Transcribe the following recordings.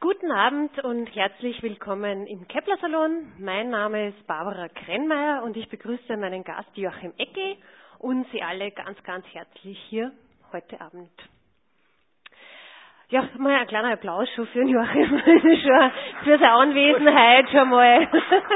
Guten Abend und herzlich willkommen im Kepler-Salon. Mein Name ist Barbara Krennmeier und ich begrüße meinen Gast Joachim Eckel und Sie alle ganz, ganz herzlich hier heute Abend. Ja, mal ein kleiner Applaus schon für den Joachim, schon für seine Anwesenheit schon mal.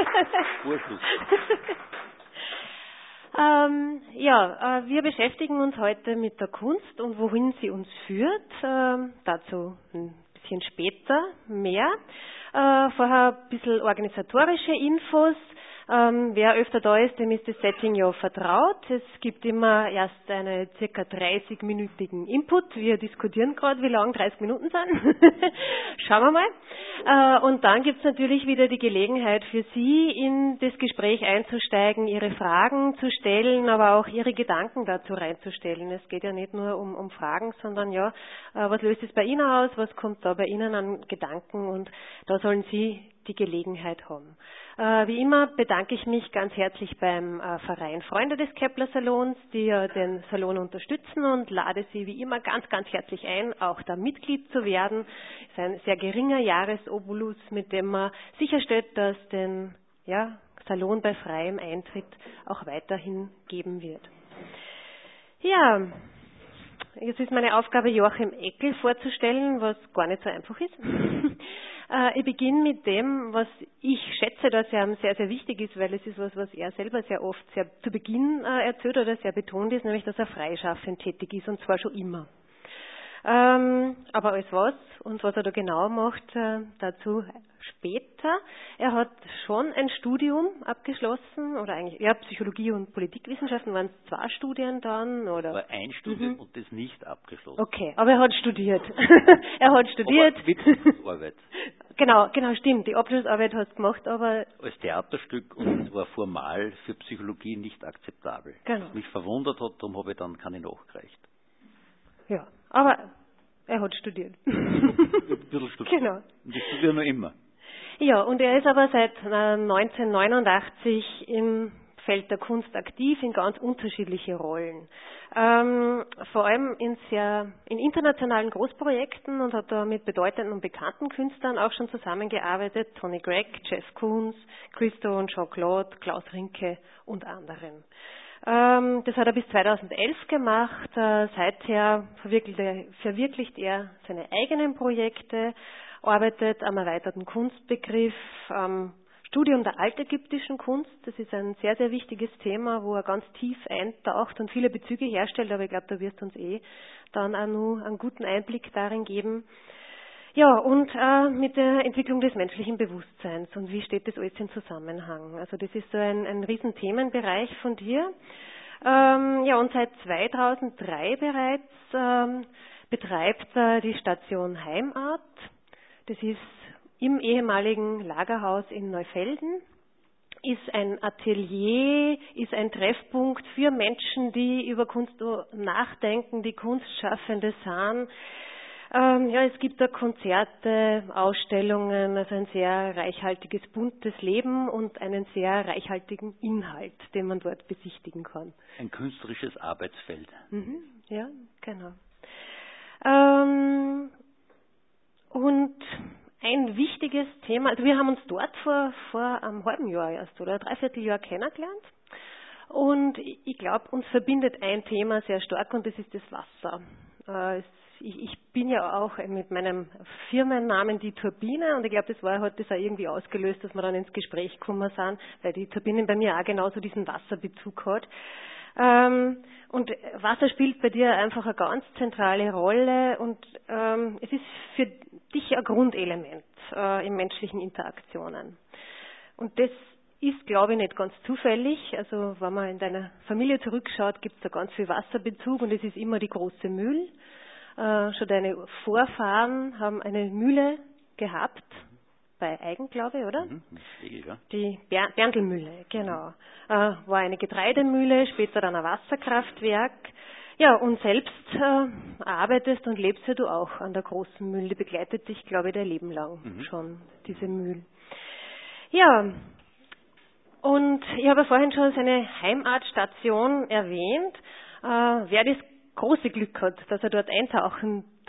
Wir beschäftigen uns heute mit der Kunst und wohin sie uns führt. Dazu ein bisschen später mehr. Vorher ein bisschen organisatorische Infos. Wer öfter da ist, dem ist das Setting ja vertraut. Es gibt immer erst einen circa 30-minütigen Input. Wir diskutieren gerade, wie lang 30 Minuten sind. Schauen wir mal. Und dann gibt es natürlich wieder die Gelegenheit für Sie, in das Gespräch einzusteigen, Ihre Fragen zu stellen, aber auch Ihre Gedanken dazu reinzustellen. Es geht ja nicht nur um Fragen, sondern ja, was löst es bei Ihnen aus, was kommt da bei Ihnen an Gedanken, und da sollen Sie die Gelegenheit haben. Wie immer bedanke ich mich ganz herzlich beim Verein Freunde des Kepler-Salons, die den Salon unterstützen, und lade Sie wie immer ganz, ganz herzlich ein, auch da Mitglied zu werden. Es ist ein sehr geringer Jahresobolus, mit dem man sicherstellt, dass den Salon bei freiem Eintritt auch weiterhin geben wird. Ja, jetzt ist meine Aufgabe, Joachim Eckel vorzustellen, was gar nicht so einfach ist. Ich beginne mit dem, was ich schätze, dass ihm sehr, sehr wichtig ist, weil es ist was er selber sehr oft sehr zu Beginn erzählt oder sehr betont ist, nämlich, dass er freischaffend tätig ist, und zwar schon immer. Aber als was und was er da genau macht, dazu später. Er hat schon ein Studium abgeschlossen, oder eigentlich Psychologie und Politikwissenschaften, waren es 2 Studien dann? Oder? War ein Studium und das nicht abgeschlossen. Okay, aber er hat studiert. Er hat studiert. Aber mit Abschlussarbeit. Genau, stimmt. Die Abschlussarbeit hast du gemacht, aber... Als Theaterstück, und es war formal für Psychologie nicht akzeptabel. Genau. Was mich verwundert hat, darum habe ich dann keine nachgereicht. Ja, aber er hat studiert. Ein bisschen studiert. Genau. Und ich studiere noch immer. Ja, und er ist aber seit 1989 im Feld der Kunst aktiv, in ganz unterschiedliche Rollen. Vor allem in internationalen Großprojekten, und hat da mit bedeutenden und bekannten Künstlern auch schon zusammengearbeitet. Tony Gregg, Jeff Koons, Christo und Jean-Claude, Klaus Rinke und anderen. Das hat er bis 2011 gemacht. Seither verwirklicht er seine eigenen Projekte, arbeitet am erweiterten Kunstbegriff, am Studium der altägyptischen Kunst. Das ist ein sehr, sehr wichtiges Thema, wo er ganz tief eintaucht und viele Bezüge herstellt, aber ich glaube, da wirst du uns dann auch noch einen guten Einblick darin geben. Ja, und mit der Entwicklung des menschlichen Bewusstseins und wie steht das alles in Zusammenhang. Also das ist so ein riesen Themenbereich von dir. Und seit 2003 bereits betreibt er die Station Heimart. Das ist im ehemaligen Lagerhaus in Neufelden, ist ein Atelier, ist ein Treffpunkt für Menschen, die über Kunst nachdenken, die Kunstschaffende sind. Es gibt da Konzerte, Ausstellungen, also ein sehr reichhaltiges, buntes Leben und einen sehr reichhaltigen Inhalt, den man dort besichtigen kann. Ein künstlerisches Arbeitsfeld. Ja, genau. Und ein wichtiges Thema, also wir haben uns dort vor einem halben Jahr erst oder 3/4 Jahr kennengelernt, und ich glaube, uns verbindet ein Thema sehr stark, und das ist das Wasser. Ich bin ja auch mit meinem Firmennamen die Turbine, und ich glaube, hat das auch irgendwie ausgelöst, dass wir dann ins Gespräch gekommen sind, weil die Turbine bei mir auch genauso diesen Wasserbezug hat. Und Wasser spielt bei dir einfach eine ganz zentrale Rolle, und es ist für dich ein Grundelement in menschlichen Interaktionen. Und das ist, glaube ich, nicht ganz zufällig. Also wenn man in deiner Familie zurückschaut, gibt es da ganz viel Wasserbezug, und es ist immer die große Mühl. Schon deine Vorfahren haben eine Mühle gehabt, bei Eigen, glaube ich, oder? Ja. Die Berndlmühle, genau. War eine Getreidemühle, später dann ein Wasserkraftwerk. Ja, und selbst arbeitest und lebst ja du auch an der großen Mühle. Die begleitet dich, glaube ich, dein Leben lang schon, diese Mühle. Ja, und ich habe vorhin schon seine Heimatstation erwähnt. Wer das große Glück hat, dass er dort eintauchen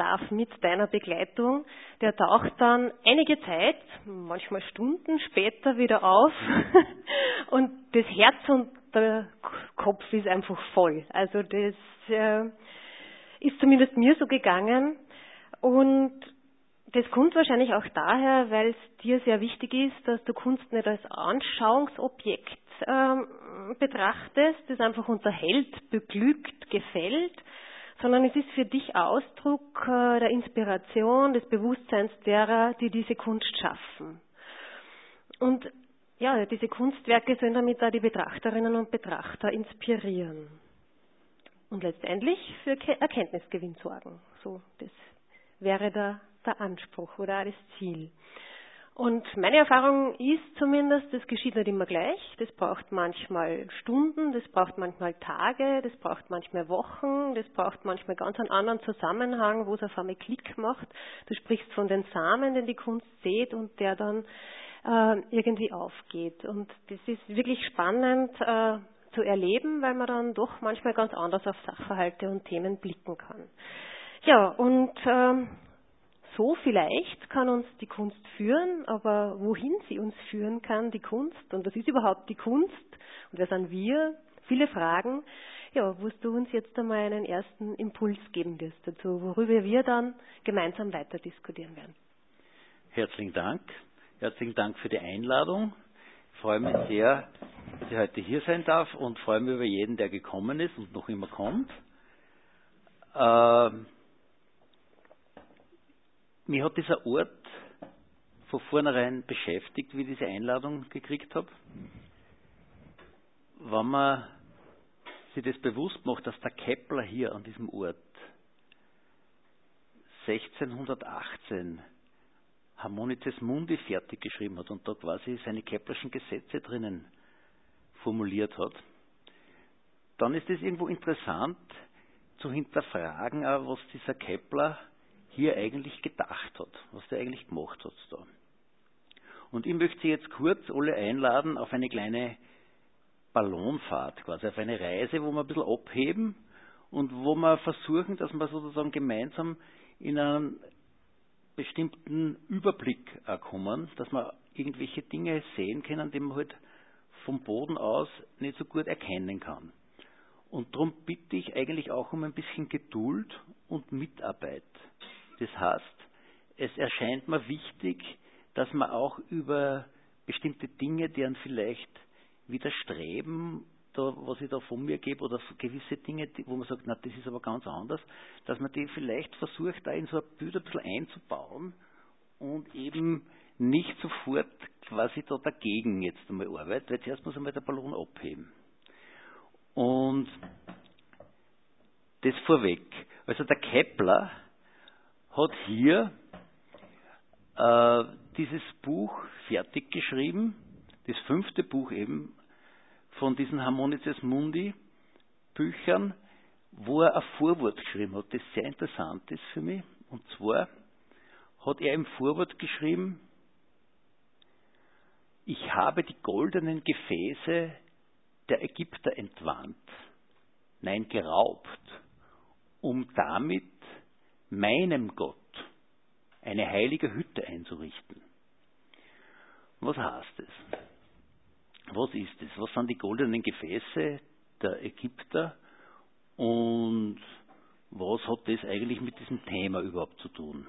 darf mit deiner Begleitung, der taucht dann einige Zeit, manchmal Stunden später wieder auf und das Herz und der Kopf ist einfach voll. Also das ist zumindest mir so gegangen und das kommt wahrscheinlich auch daher, weil es dir sehr wichtig ist, dass du Kunst nicht als Anschauungsobjekt betrachtest, das einfach unterhält, beglückt, gefällt, sondern es ist für dich Ausdruck der Inspiration, des Bewusstseins derer, die diese Kunst schaffen. Und ja, diese Kunstwerke sollen damit auch die Betrachterinnen und Betrachter inspirieren. Und letztendlich für Erkenntnisgewinn sorgen. So, das wäre der Anspruch oder auch das Ziel. Und meine Erfahrung ist zumindest, das geschieht nicht immer gleich. Das braucht manchmal Stunden, das braucht manchmal Tage, das braucht manchmal Wochen, das braucht manchmal ganz einen anderen Zusammenhang, wo es auf einmal Klick macht. Du sprichst von den Samen, den die Kunst sät und der dann irgendwie aufgeht. Und das ist wirklich spannend zu erleben, weil man dann doch manchmal ganz anders auf Sachverhalte und Themen blicken kann. Ja, und so vielleicht kann uns die Kunst führen, aber wohin sie uns führen kann, die Kunst, und was ist überhaupt die Kunst und wer sind wir? Viele Fragen, ja, wo du uns jetzt einmal einen ersten Impuls geben wirst dazu, worüber wir dann gemeinsam weiter diskutieren werden. Herzlichen Dank. Herzlichen Dank für die Einladung. Ich freue mich sehr, dass ich heute hier sein darf und freue mich über jeden, der gekommen ist und noch immer kommt. Mich hat dieser Ort von vornherein beschäftigt, wie ich diese Einladung gekriegt habe. Wenn man sich das bewusst macht, dass der Kepler hier an diesem Ort 1618 Harmonices Mundi fertig geschrieben hat und da quasi seine Keplerschen Gesetze drinnen formuliert hat, dann ist es irgendwo interessant zu hinterfragen, was dieser Kepler hier eigentlich gedacht hat, was der eigentlich gemacht hat da. Und ich möchte Sie jetzt kurz alle einladen auf eine kleine Ballonfahrt, quasi auf eine Reise, wo wir ein bisschen abheben und wo wir versuchen, dass wir sozusagen gemeinsam in einen bestimmten Überblick kommen, dass wir irgendwelche Dinge sehen können, die man halt vom Boden aus nicht so gut erkennen kann. Und darum bitte ich eigentlich auch um ein bisschen Geduld und Mitarbeit. Das heißt, es erscheint mir wichtig, dass man auch über bestimmte Dinge, die einen vielleicht widerstreben, da, was ich da von mir gebe, oder gewisse Dinge, wo man sagt, na, das ist aber ganz anders, dass man die vielleicht versucht, da in so ein Bild ein bisschen einzubauen und eben nicht sofort quasi da dagegen jetzt einmal arbeitet, weil zuerst muss einmal der Ballon abheben. Und das vorweg. Also der Kepler hat hier dieses Buch fertig geschrieben, das 5. Buch eben von diesen Harmonices Mundi Büchern, wo er ein Vorwort geschrieben hat, das sehr interessant ist für mich. Und zwar hat er im Vorwort geschrieben: Ich habe die goldenen Gefäße der Ägypter entwandt, nein geraubt, um damit meinem Gott eine heilige Hütte einzurichten. Was heißt es? Was ist es? Was sind die goldenen Gefäße der Ägypter und was hat das eigentlich mit diesem Thema überhaupt zu tun?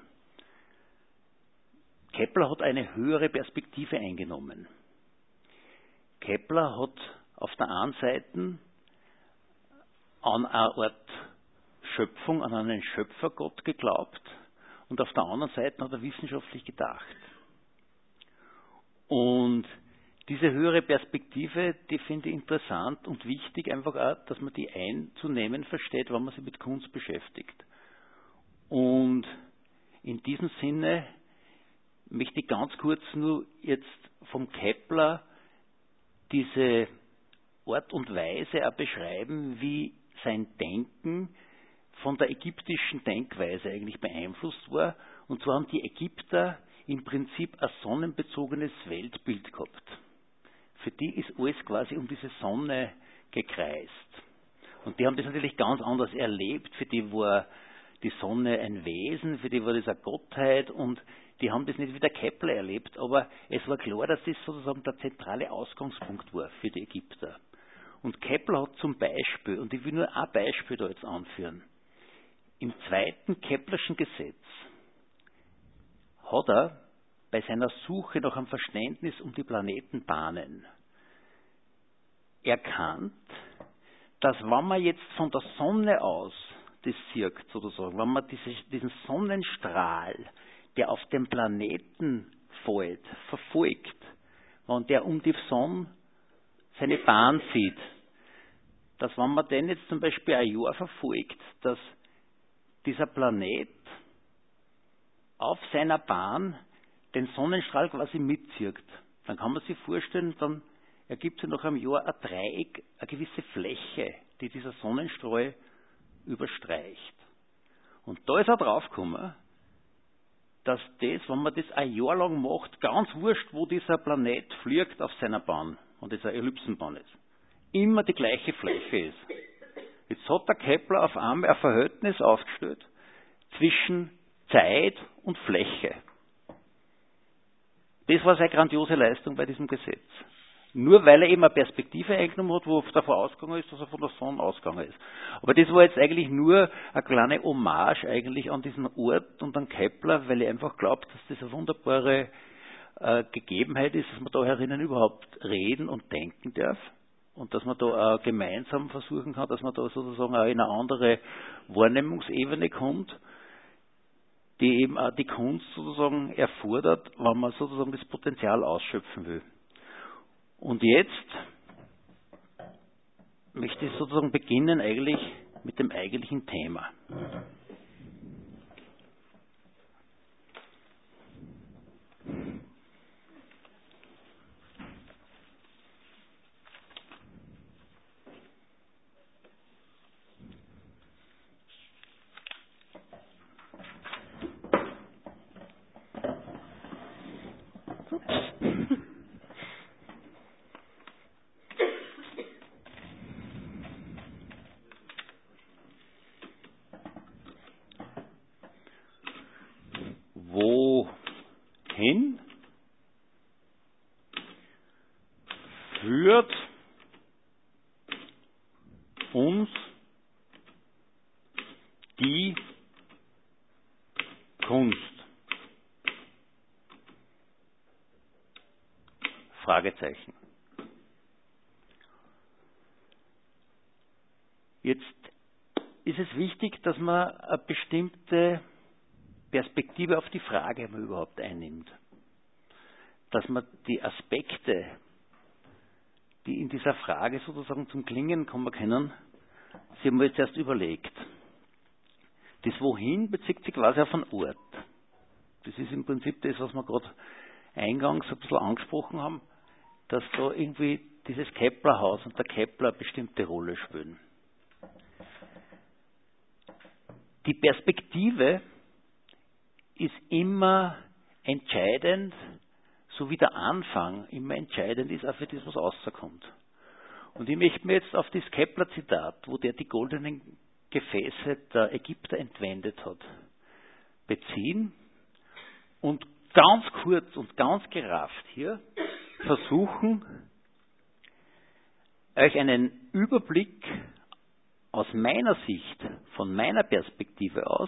Kepler hat eine höhere Perspektive eingenommen. Kepler hat auf der einen Seite an eine Art Schöpfung, an einen Schöpfergott geglaubt und auf der anderen Seite hat er wissenschaftlich gedacht. Und diese höhere Perspektive, die finde ich interessant und wichtig, einfach auch, dass man die einzunehmen versteht, wenn man sich mit Kunst beschäftigt. Und in diesem Sinne möchte ich ganz kurz nur jetzt vom Kepler diese Art und Weise auch beschreiben, wie sein Denken von der ägyptischen Denkweise eigentlich beeinflusst war. Und zwar haben die Ägypter im Prinzip ein sonnenbezogenes Weltbild gehabt. Für die ist alles quasi um diese Sonne gekreist. Und die haben das natürlich ganz anders erlebt. Für die war die Sonne ein Wesen, für die war das eine Gottheit und die haben das nicht wie der Kepler erlebt, aber es war klar, dass das sozusagen der zentrale Ausgangspunkt war für die Ägypter. Und Kepler hat zum Beispiel, und ich will nur ein Beispiel da jetzt anführen, im zweiten Keplerschen Gesetz hat er bei seiner Suche nach einem Verständnis um die Planetenbahnen erkannt, dass wenn man jetzt von der Sonne aus das sieht, sozusagen, wenn man diesen Sonnenstrahl, der auf dem Planeten fällt, verfolgt, wenn der um die Sonne seine Bahn zieht, dass wenn man den jetzt zum Beispiel ein Jahr verfolgt, dass dieser Planet auf seiner Bahn den Sonnenstrahl quasi mitzieht, dann kann man sich vorstellen, dann ergibt sich nach einem Jahr ein Dreieck, eine gewisse Fläche, die dieser Sonnenstrahl überstreicht. Und da ist er draufgekommen, dass das, wenn man das ein Jahr lang macht, ganz wurscht, wo dieser Planet fliegt auf seiner Bahn, und das eine Ellipsenbahn ist, immer die gleiche Fläche ist. Jetzt hat der Kepler auf einmal ein Verhältnis aufgestellt zwischen Zeit und Fläche. Das war seine grandiose Leistung bei diesem Gesetz. Nur weil er eben eine Perspektive eingenommen hat, wo davon ausgegangen ist, dass er von der Sonne ausgegangen ist. Aber das war jetzt eigentlich nur eine kleine Hommage eigentlich an diesen Ort und an Kepler, weil ich einfach glaube, dass das eine wunderbare Gegebenheit ist, dass man da herinnen überhaupt reden und denken darf. Und dass man da auch gemeinsam versuchen kann, dass man da sozusagen auch in eine andere Wahrnehmungsebene kommt, die eben auch die Kunst sozusagen erfordert, wenn man sozusagen das Potenzial ausschöpfen will. Und jetzt möchte ich sozusagen beginnen eigentlich mit dem eigentlichen Thema. Wohin führt uns die Kunst? Fragezeichen. Jetzt ist es wichtig, dass man eine bestimmte Perspektive auf die Frage mal überhaupt einnimmt. Dass man die Aspekte, die in dieser Frage sozusagen zum Klingen kommen können, sich mal zuerst überlegt. Das Wohin bezieht sich quasi auf einen Ort. Das ist im Prinzip das, was wir gerade eingangs ein bisschen angesprochen haben, dass da irgendwie dieses Keplerhaus und der Kepler eine bestimmte Rolle spielen. Die Perspektive ist immer entscheidend, so wie der Anfang immer entscheidend ist, auch für das, was rauskommt. Und ich möchte mir jetzt auf das Kepler-Zitat, wo der die goldenen Gefäße der Ägypter entwendet hat, beziehen und ganz kurz und ganz gerafft hier versuchen, euch einen Überblick aus meiner Sicht, von meiner Perspektive aus,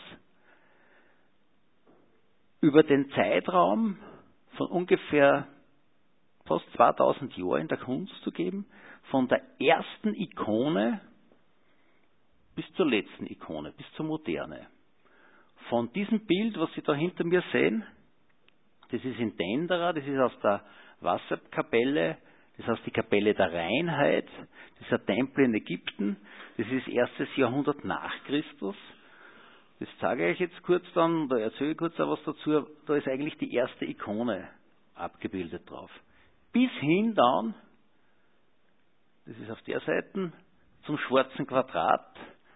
über den Zeitraum von ungefähr fast 2000 Jahren in der Kunst zu geben, von der ersten Ikone bis zur letzten Ikone, bis zur Moderne. Von diesem Bild, was Sie da hinter mir sehen, das ist in Dendera, das ist aus der Wasserkapelle, das heißt die Kapelle der Reinheit, das ist ein Tempel in Ägypten, das ist erstes Jahrhundert nach Christus. Das zeige ich euch jetzt kurz dann, da erzähle ich kurz auch was dazu, da ist eigentlich die erste Ikone abgebildet drauf. Bis hin dann, das ist auf der Seite, zum schwarzen Quadrat,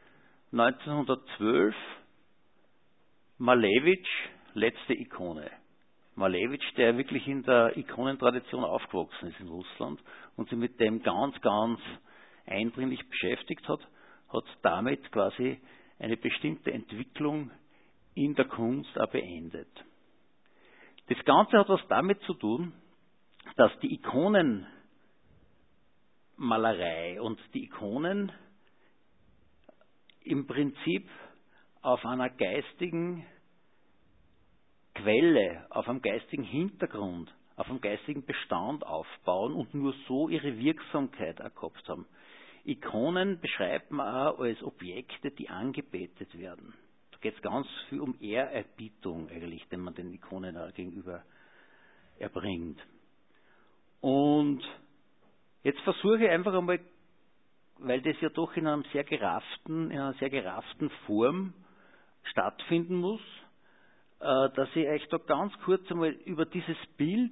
1912, Malevich, letzte Ikone. Malevich, der wirklich in der Ikonentradition aufgewachsen ist in Russland und sich mit dem ganz, ganz eindringlich beschäftigt hat, hat damit quasi eine bestimmte Entwicklung in der Kunst auch beendet. Das Ganze hat was damit zu tun, dass die Ikonenmalerei und die Ikonen im Prinzip auf einer geistigen Quelle, auf einem geistigen Hintergrund, auf einem geistigen Bestand aufbauen und nur so ihre Wirksamkeit auch gehabt haben. Ikonen beschreibt man auch als Objekte, die angebetet werden. Da geht es ganz viel um Ehrerbietung eigentlich, den man den Ikonen auch gegenüber erbringt. Und jetzt versuche ich einfach einmal, weil das ja doch in einer sehr gerafften Form stattfinden muss, dass ich euch da ganz kurz einmal über dieses Bild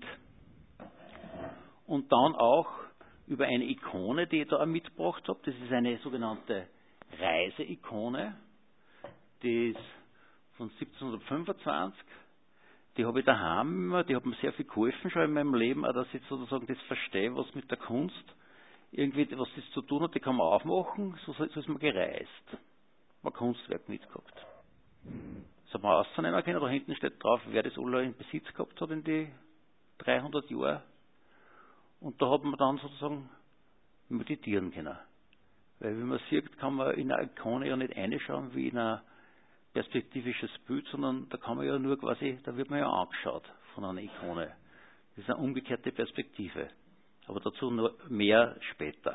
und dann auch über eine Ikone, die ich da auch mitgebracht habe. Das ist eine sogenannte Reiseikone. Die ist von 1725. Die habe ich daheim, die hat mir sehr viel geholfen schon in meinem Leben, auch dass ich sozusagen das verstehe, was mit der Kunst irgendwie, was das zu tun hat. Die kann man aufmachen, so ist man gereist. Ein Kunstwerk mitgehabt. Das hat man auszunehmen können. Da hinten steht drauf, wer das alle in Besitz gehabt hat in die 300 Jahre. Und da hat man dann sozusagen meditieren können. Weil, wie man sieht, kann man in eine Ikone ja nicht reinschauen wie in ein perspektivisches Bild, sondern da kann man ja nur quasi, da wird man ja angeschaut von einer Ikone. Das ist eine umgekehrte Perspektive. Aber dazu nur mehr später.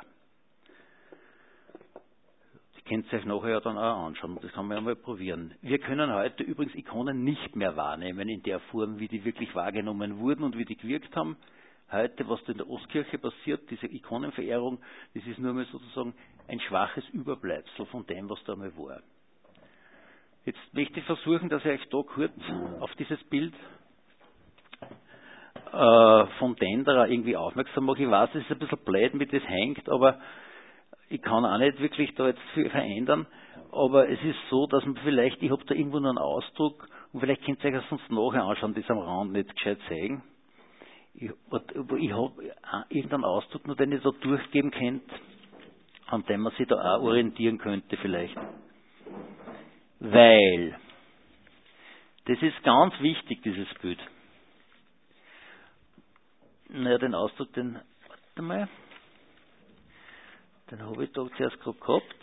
Die könnt ihr euch nachher ja dann auch anschauen. Das kann man ja mal probieren. Wir können heute übrigens Ikonen nicht mehr wahrnehmen in der Form, wie die wirklich wahrgenommen wurden und wie die gewirkt haben. Heute, was in der Ostkirche passiert, diese Ikonenverehrung, das ist nur mal sozusagen ein schwaches Überbleibsel von dem, was da mal war. Jetzt möchte ich versuchen, dass ich euch da kurz auf dieses Bild von Denderer irgendwie aufmerksam mache. Ich weiß, es ist ein bisschen blöd, wie das hängt, aber ich kann auch nicht wirklich da jetzt viel verändern. Aber es ist so, dass man vielleicht, ich habe da irgendwo noch einen Ausdruck und vielleicht könnt ihr euch das sonst nachher anschauen, das am Rand nicht gescheit zeigen. Ich habe irgendeinen Ausdruck, nur den ihr da durchgeben könnt, an dem man sich da auch orientieren könnte vielleicht. Weil, das ist ganz wichtig, dieses Bild. Naja, den Ausdruck, warte mal, den habe ich da zuerst gerade gehabt.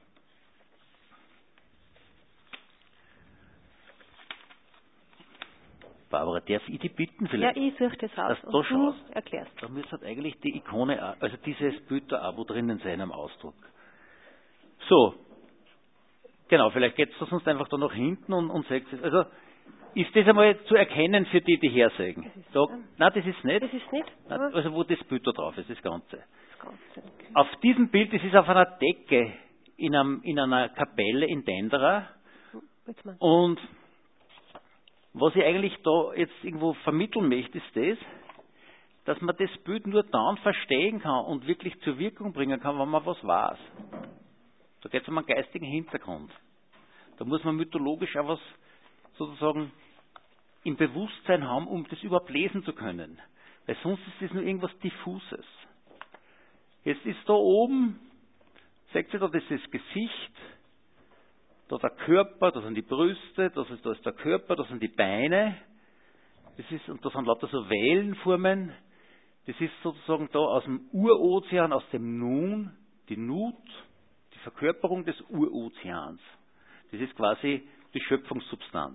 Barbara, darf ich dich bitten vielleicht? Ja, ich suche das aus. Dass du da schaust. Erklärst. Da müsste halt eigentlich die Ikone, also dieses Bild da auch wo drinnen sein am Ausdruck. So, genau, vielleicht geht es sonst einfach da nach hinten und sagt es. Also, ist das einmal zu erkennen für die, die hersagen? Nein, das ist nicht. Das ist nicht? Nein, also wo das Bild da drauf ist, das Ganze. Das Ganze, okay. Auf diesem Bild, das ist auf einer Decke in einer Kapelle in Denderer. Und was ich eigentlich da jetzt irgendwo vermitteln möchte, ist das, dass man das Bild nur dann verstehen kann und wirklich zur Wirkung bringen kann, wenn man was weiß. Da geht es um einen geistigen Hintergrund. Da muss man mythologisch auch was sozusagen im Bewusstsein haben, um das überhaupt lesen zu können. Weil sonst ist das nur irgendwas Diffuses. Jetzt ist da oben, seht ihr da, das ist das Gesicht, da der Körper, da sind die Brüste, da ist der Körper, da sind die Beine, und da sind lauter so Wellenformen. Das ist sozusagen da aus dem Urozean, aus dem Nun, die Nut, die Verkörperung des Urozeans. Das ist quasi die Schöpfungssubstanz.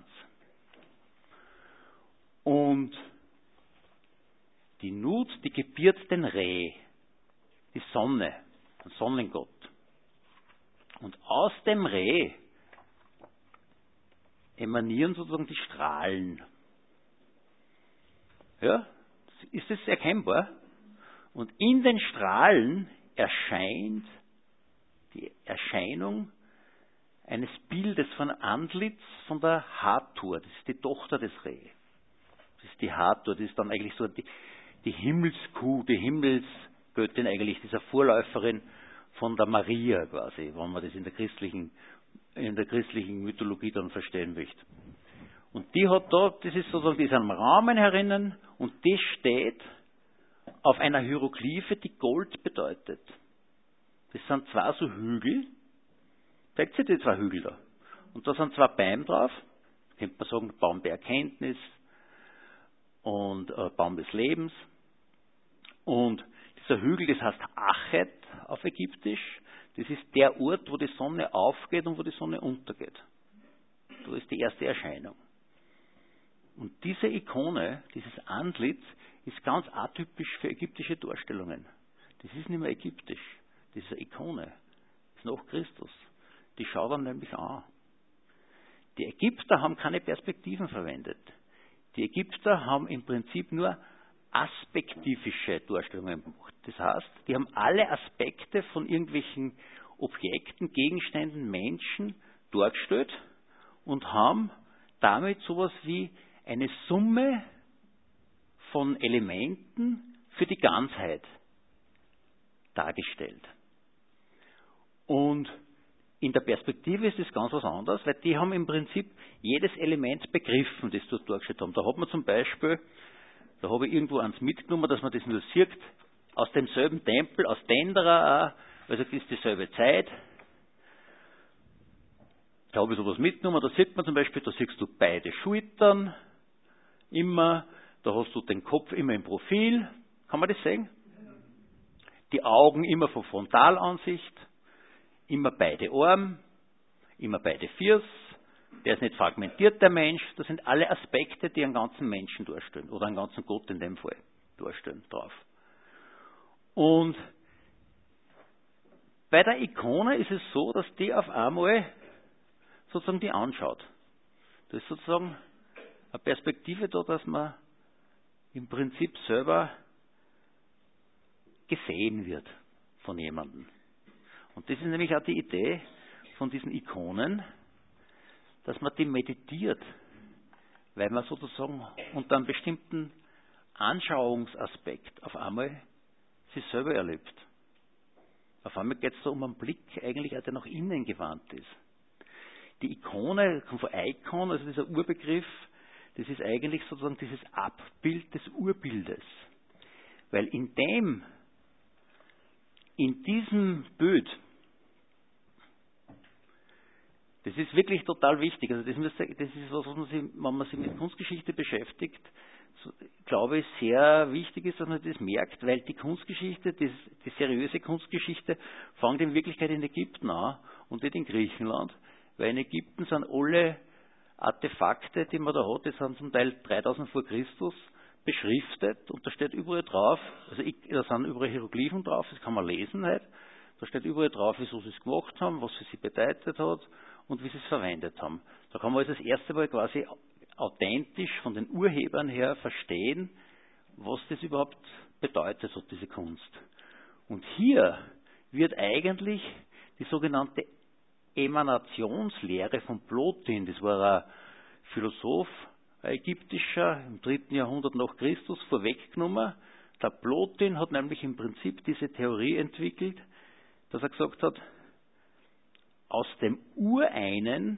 Und die Nut, die gebiert den Re, die Sonne, den Sonnengott. Und aus dem Re emanieren sozusagen die Strahlen. Ja, ist das erkennbar? Und in den Strahlen erscheint die Erscheinung eines Bildes von Antlitz von der Hathor. Das ist die Tochter des Re. Das ist die Hathor, das ist dann eigentlich so die Himmelskuh, die Himmelsgöttin eigentlich, dieser Vorläuferin von der Maria quasi, wenn man das in der christlichen Mythologie dann verstehen möchte. Und die hat da, das ist sozusagen, die ist am Rahmen herinnen und die steht auf einer Hieroglyphe, die Gold bedeutet. Das sind zwei so Hügel. Seht ihr die zwei Hügel da? Und da sind zwei Bäume drauf, könnte man sagen, Baum der Erkenntnis und Baum des Lebens. Und dieser Hügel, das heißt Achet auf Ägyptisch, das ist der Ort, wo die Sonne aufgeht und wo die Sonne untergeht. Da ist die erste Erscheinung. Und diese Ikone, dieses Antlitz, ist ganz atypisch für ägyptische Darstellungen. Das ist nicht mehr ägyptisch, das ist eine Ikone, das ist nach Christus. Die schaut dann nämlich an. Die Ägypter haben keine Perspektiven verwendet. Die Ägypter haben im Prinzip nur aspektivische Darstellungen gemacht. Das heißt, die haben alle Aspekte von irgendwelchen Objekten, Gegenständen, Menschen dargestellt und haben damit sowas wie eine Summe von Elementen für die Ganzheit dargestellt. Und in der Perspektive ist das ganz was anderes, weil die haben im Prinzip jedes Element begriffen, das dort dargestellt haben. Da hat man zum Beispiel, da habe ich irgendwo eins mitgenommen, dass man das nur sieht, aus demselben Tempel, aus Dendera auch, also das ist dieselbe Zeit. Da habe ich sowas mitgenommen, da sieht man zum Beispiel, da siehst du beide Schultern immer, da hast du den Kopf immer im Profil, kann man das sehen? Die Augen immer von Frontalansicht, immer beide Arme, immer beide Füße, der ist nicht fragmentiert, der Mensch, das sind alle Aspekte, die einen ganzen Menschen darstellen, oder einen ganzen Gott in dem Fall darstellen drauf. Und bei der Ikone ist es so, dass die auf einmal sozusagen die anschaut. Das ist sozusagen eine Perspektive da, dass man im Prinzip selber gesehen wird von jemandem. Und das ist nämlich auch die Idee von diesen Ikonen, dass man die meditiert, weil man sozusagen unter einem bestimmten Anschauungsaspekt auf einmal sich selber erlebt. Auf einmal geht es da um einen Blick, eigentlich, der nach innen gewandt ist. Die Ikone, kommt von Icon, also dieser Urbegriff, das ist eigentlich sozusagen dieses Abbild des Urbildes. Weil in diesem Bild, das ist wirklich total wichtig. Also das ist was man sich, wenn man sich mit Kunstgeschichte beschäftigt, so, glaube ich, sehr wichtig ist, dass man das merkt, weil die Kunstgeschichte, die seriöse Kunstgeschichte, fängt in Wirklichkeit in Ägypten an und nicht in Griechenland, weil in Ägypten sind alle Artefakte, die man da hat, die sind zum Teil 3000 vor Christus beschriftet und da steht überall drauf, also da sind überall Hieroglyphen drauf, das kann man lesen halt, da steht überall drauf, wieso sie es gemacht haben, was für sie bedeutet hat und wie sie es verwendet haben. Da kann man also das erste Mal quasi authentisch von den Urhebern her verstehen, was das überhaupt bedeutet hat, diese Kunst. Und hier wird eigentlich die sogenannte Emanationslehre von Plotin, das war ein Philosoph, ein ägyptischer, im 3. Jahrhundert nach Christus, vorweggenommen. Der Plotin hat nämlich im Prinzip diese Theorie entwickelt, dass er gesagt hat, aus dem Ureinen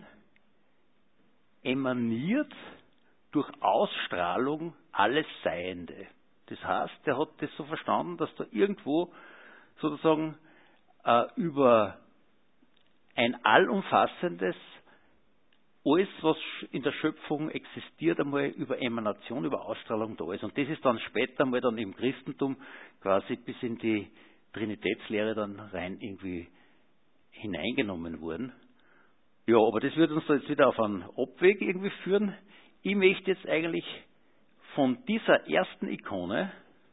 emaniert durch Ausstrahlung alles Seiende. Das heißt, er hat das so verstanden, dass da irgendwo sozusagen über ein allumfassendes, alles, was in der Schöpfung existiert, einmal über Emanation, über Ausstrahlung da ist. Und das ist dann später mal dann im Christentum quasi bis in die Trinitätslehre dann rein irgendwie hineingenommen worden. Ja, aber das wird uns da jetzt wieder auf einen Abweg irgendwie führen. Ich möchte jetzt eigentlich von dieser ersten Ikone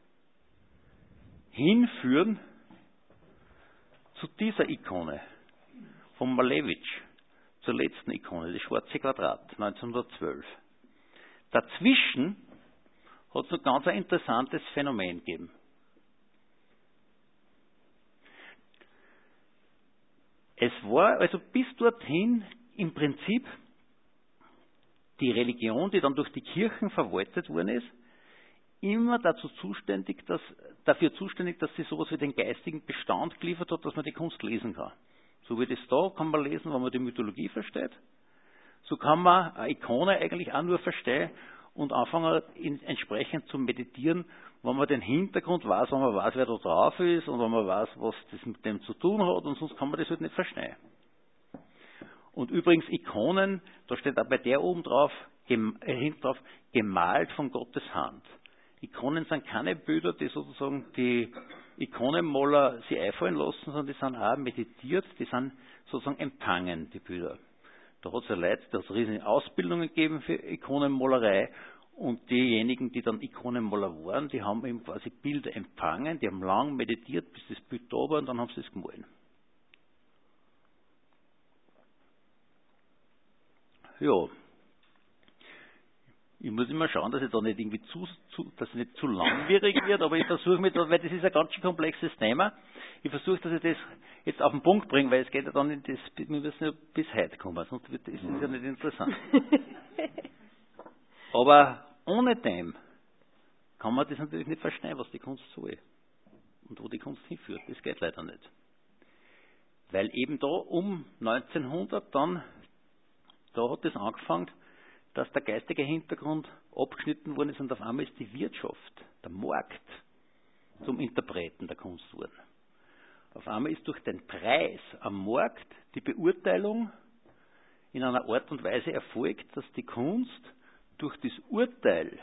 hinführen zu dieser Ikone von Malevich, zur letzten Ikone, das schwarze Quadrat, 1912. Dazwischen hat es ein ganz interessantes Phänomen gegeben. Es war also bis dorthin im Prinzip die Religion, die dann durch die Kirchen verwaltet worden ist, immer dafür zuständig, dass sie sowas wie den geistigen Bestand geliefert hat, dass man die Kunst lesen kann. So wie das da kann man lesen, wenn man die Mythologie versteht. So kann man eine Ikone eigentlich auch nur verstehen und anfangen entsprechend zu meditieren, wenn man den Hintergrund weiß, wenn man weiß, wer da drauf ist und wenn man weiß, was das mit dem zu tun hat und sonst kann man das halt nicht verstehen. Und übrigens Ikonen, da steht auch bei der oben drauf, hinten drauf, gemalt von Gottes Hand. Ikonen sind keine Bilder, die sozusagen die Ikonenmaler sich einfallen lassen, sondern die sind auch meditiert, die sind sozusagen empfangen, die Bilder. Da hat es ja Leute, da hat es riesige Ausbildungen gegeben für Ikonenmalerei und diejenigen, die dann Ikonenmaler waren, die haben eben quasi Bilder empfangen, die haben lang meditiert, bis das Bild da war und dann haben sie es gemalt. Ja. Ich muss immer schauen, dass ich da nicht irgendwie dass es nicht zu langwierig wird, aber ich versuche mir da, weil das ist ein ganz schön komplexes Thema, ich versuche, dass ich das jetzt auf den Punkt bringe, weil es geht ja dann in das, wir müssen ja bis heute kommen, sonst ist es ja nicht interessant. Aber ohne dem kann man das natürlich nicht verstehen, was die Kunst soll und wo die Kunst hinführt. Das geht leider nicht. Weil eben da um 1900 dann, da hat das angefangen, dass der geistige Hintergrund abgeschnitten worden ist und auf einmal ist die Wirtschaft, der Markt zum Interpreten der Kunst geworden. Auf einmal ist durch den Preis am Markt die Beurteilung in einer Art und Weise erfolgt, dass die Kunst durch das Urteil,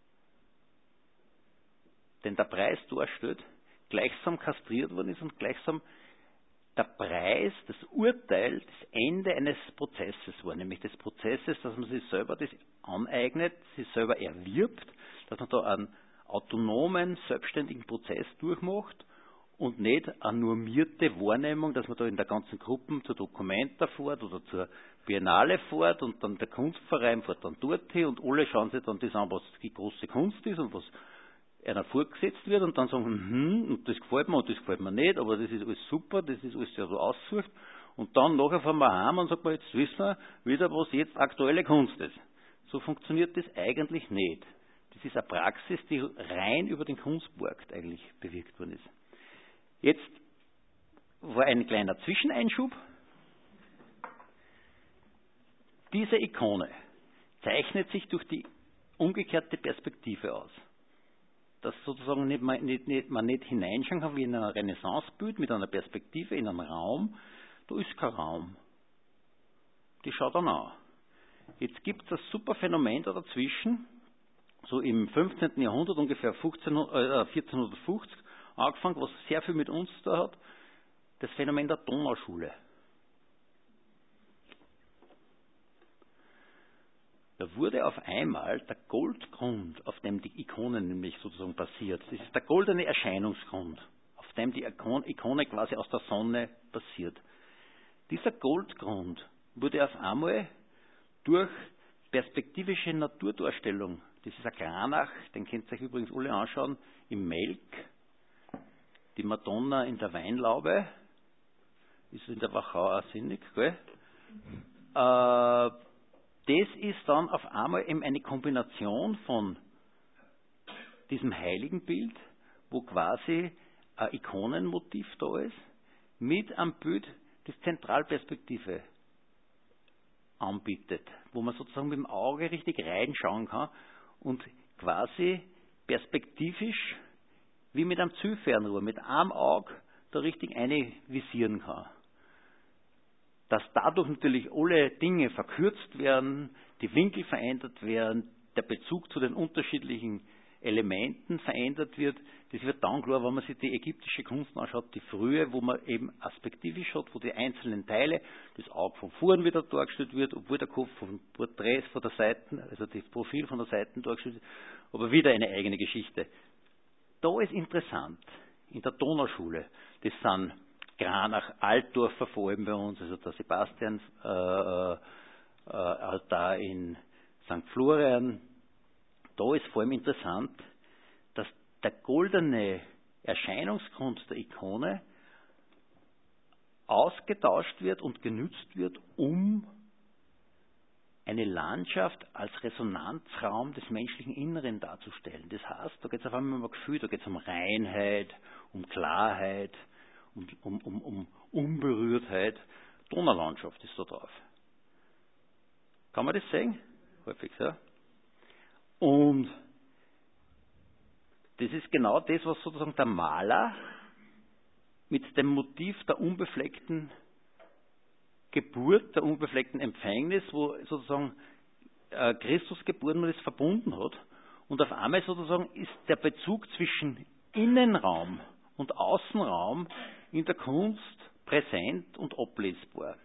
den der Preis darstellt, gleichsam kastriert worden ist und gleichsam der Preis, das Urteil, das Ende eines Prozesses war, nämlich des Prozesses, dass man sich selber das aneignet, sich selber erwirbt, dass man da einen autonomen, selbstständigen Prozess durchmacht und nicht eine normierte Wahrnehmung, dass man da in der ganzen Gruppe zur Documenta fährt oder zur Biennale fährt und dann der Kunstverein fährt dann dorthin und alle schauen sich dann das an, was die große Kunst ist und was einer vorgesetzt wird und dann sagen, und das gefällt mir und das gefällt mir nicht, aber das ist alles super, das ist alles ja so ausgesucht. Und dann nachher fahren wir heim und sagen wir, jetzt wissen wir wieder, was jetzt aktuelle Kunst ist. So funktioniert das eigentlich nicht. Das ist eine Praxis, die rein über den Kunstmarkt eigentlich bewirkt worden ist. Jetzt war ein kleiner Zwischeneinschub. Diese Ikone zeichnet sich durch die umgekehrte Perspektive aus. Dass sozusagen man nicht hineinschauen kann wie in ein Renaissancebild mit einer Perspektive in einem Raum. Da ist kein Raum. Die schaut dann an. Jetzt gibt es ein super Phänomen da dazwischen, so im 15. Jahrhundert, ungefähr 1450, angefangen, was sehr viel mit uns da hat, das Phänomen der Donauschule. Da wurde auf einmal der Goldgrund, auf dem die Ikone nämlich sozusagen basiert, das ist der goldene Erscheinungsgrund, auf dem die Ikone quasi aus der Sonne basiert. Dieser Goldgrund wurde auf einmal durch perspektivische Naturdarstellung, das ist ein Kranach, den könnt ihr euch übrigens alle anschauen, im Melk, die Madonna in der Weinlaube, ist in der Wachau auch sinnig, gell? Das ist dann auf einmal eben eine Kombination von diesem Heiligenbild, wo quasi ein Ikonenmotiv da ist, mit einem Bild, das Zentralperspektive anbietet, wo man sozusagen mit dem Auge richtig reinschauen kann und quasi perspektivisch wie mit einem Zielfernrohr, mit einem Auge da richtig einvisieren kann. Dass dadurch natürlich alle Dinge verkürzt werden, die Winkel verändert werden, der Bezug zu den unterschiedlichen Elementen verändert wird. Das wird dann klar, wenn man sich die ägyptische Kunst anschaut, die frühe, wo man eben aspektivisch hat, wo die einzelnen Teile, das Auge von vorn wieder dargestellt wird, obwohl der Kopf von Porträts von der Seite, also das Profil von der Seite dargestellt wird, aber wieder eine eigene Geschichte. Da ist interessant, in der Donauschule, das sind Kranach, Altdorfer vor allem bei uns, also der Sebastian Altar in St. Florian. Da ist vor allem interessant, dass der goldene Erscheinungsgrund der Ikone ausgetauscht wird und genützt wird, um eine Landschaft als Resonanzraum des menschlichen Inneren darzustellen. Das heißt, da geht es auf einmal um ein Gefühl, da geht es um Reinheit, um Klarheit, um Unberührtheit. Donaulandschaft ist da drauf. Kann man das sehen? Häufig, ja. Und das ist genau das, was sozusagen der Maler mit dem Motiv der unbefleckten Geburt, der unbefleckten Empfängnis, wo sozusagen Christus geboren und es verbunden hat. Und auf einmal sozusagen ist der Bezug zwischen Innenraum und Außenraum in der Kunst präsent und ablesbar.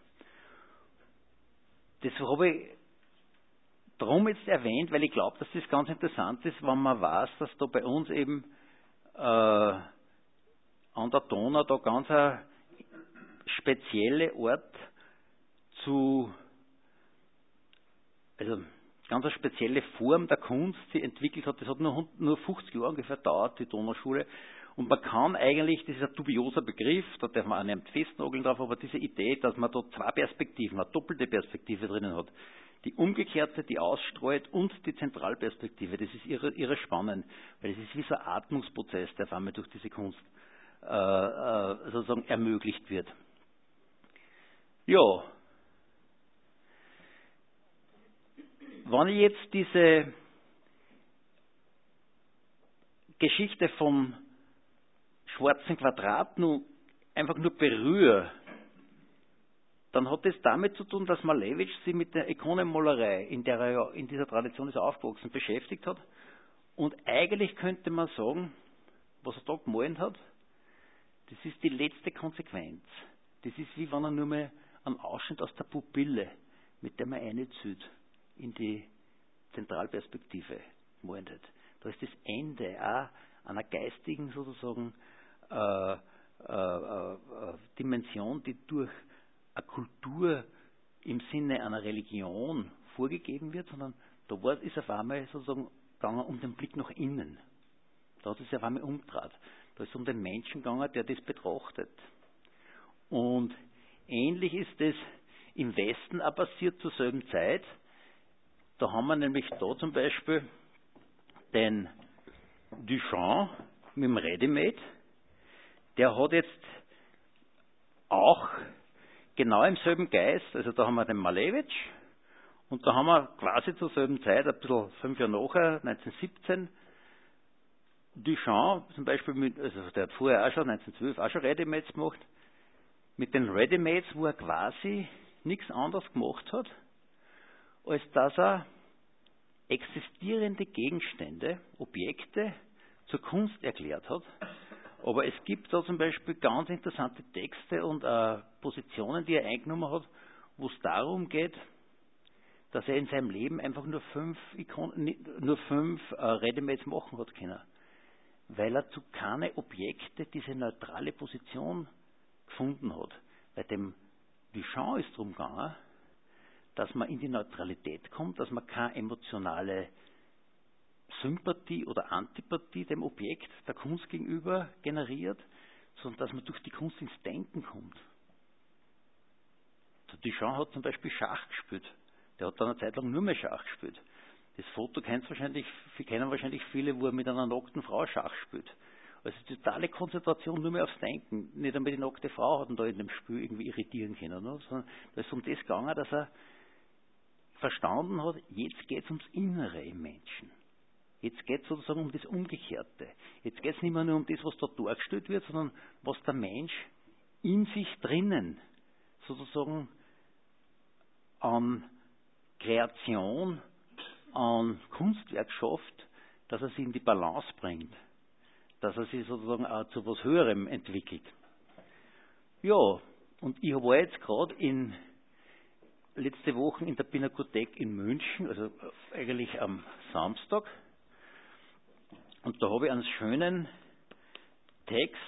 Das habe ich darum jetzt erwähnt, weil ich glaube, dass das ganz interessant ist, wenn man weiß, dass da bei uns eben an der Donau da ganz ein spezielle Ort also ganz eine spezielle Form der Kunst sie entwickelt hat. Das hat nur 50 Jahre ungefähr gedauert, die Donauschule. Und man kann eigentlich, das ist ein dubioser Begriff, da darf man auch nicht festnageln drauf, aber diese Idee, dass man da zwei Perspektiven, eine doppelte Perspektive drinnen hat. Die umgekehrte, die ausstreut und die Zentralperspektive, das ist irre spannend, weil es ist wie so ein Atmungsprozess, der auf einmal durch diese Kunst sozusagen ermöglicht wird. Ja, wenn ich jetzt diese Geschichte vom schwarzen Quadrat einfach nur berühre, dann hat es damit zu tun, dass Malevich sich mit der Ikonenmalerei, in der er ja in dieser Tradition ist aufgewachsen, beschäftigt hat. Und eigentlich könnte man sagen, was er da gemalt hat, das ist die letzte Konsequenz. Das ist wie wenn er nur mal einen Ausschnitt aus der Pupille, mit der man reinzieht, in die Zentralperspektive gemalt hat. Da ist das Ende auch einer geistigen sozusagen Dimension, die durch eine Kultur im Sinne einer Religion vorgegeben wird, sondern da ist auf einmal sozusagen gegangen um den Blick nach innen. Da hat es auf einmal umgedreht. Da ist es um den Menschen gegangen, der das betrachtet. Und ähnlich ist es im Westen auch passiert zur selben Zeit. Da haben wir nämlich da zum Beispiel den Duchamp mit dem Ready-Made. Der hat jetzt auch genau im selben Geist, also da haben wir den Malevich und da haben wir quasi zur selben Zeit, ein bisschen 5 Jahre nachher, 1917, Duchamp zum Beispiel, also der hat vorher auch schon, 1912, auch schon Ready-Mades gemacht, mit den Ready-Mades, wo er quasi nichts anderes gemacht hat, als dass er existierende Gegenstände, Objekte zur Kunst erklärt hat. Aber es gibt da zum Beispiel ganz interessante Texte und Positionen, die er eingenommen hat, wo es darum geht, dass er in seinem Leben einfach nur 5 Ready-Mades machen hat können. Weil er zu keine Objekte diese neutrale Position gefunden hat. Bei dem Duchamp ist darum gegangen, dass man in die Neutralität kommt, dass man keine emotionale Sympathie oder Antipathie dem Objekt der Kunst gegenüber generiert, sondern dass man durch die Kunst ins Denken kommt. Der Duchamp hat zum Beispiel Schach gespielt. Der hat dann eine Zeit lang nur mehr Schach gespielt. Das Foto kennen wahrscheinlich viele, wo er mit einer nackten Frau Schach spielt. Also totale Konzentration nur mehr aufs Denken. Nicht einmal die nackte Frau hat ihn da in dem Spiel irgendwie irritieren können. Ne? Sondern da ist um das gegangen, dass er verstanden hat, jetzt geht es ums Innere im Menschen. Jetzt geht es sozusagen um das Umgekehrte. Jetzt geht es nicht mehr nur um das, was dort dargestellt wird, sondern was der Mensch in sich drinnen sozusagen an Kreation, an Kunstwerk schafft, dass er sie in die Balance bringt. Dass er sie sozusagen auch zu etwas Höherem entwickelt. Ja, und ich war jetzt gerade letzte Woche in der Pinakothek in München, also eigentlich am Samstag. Und da habe ich einen schönen Text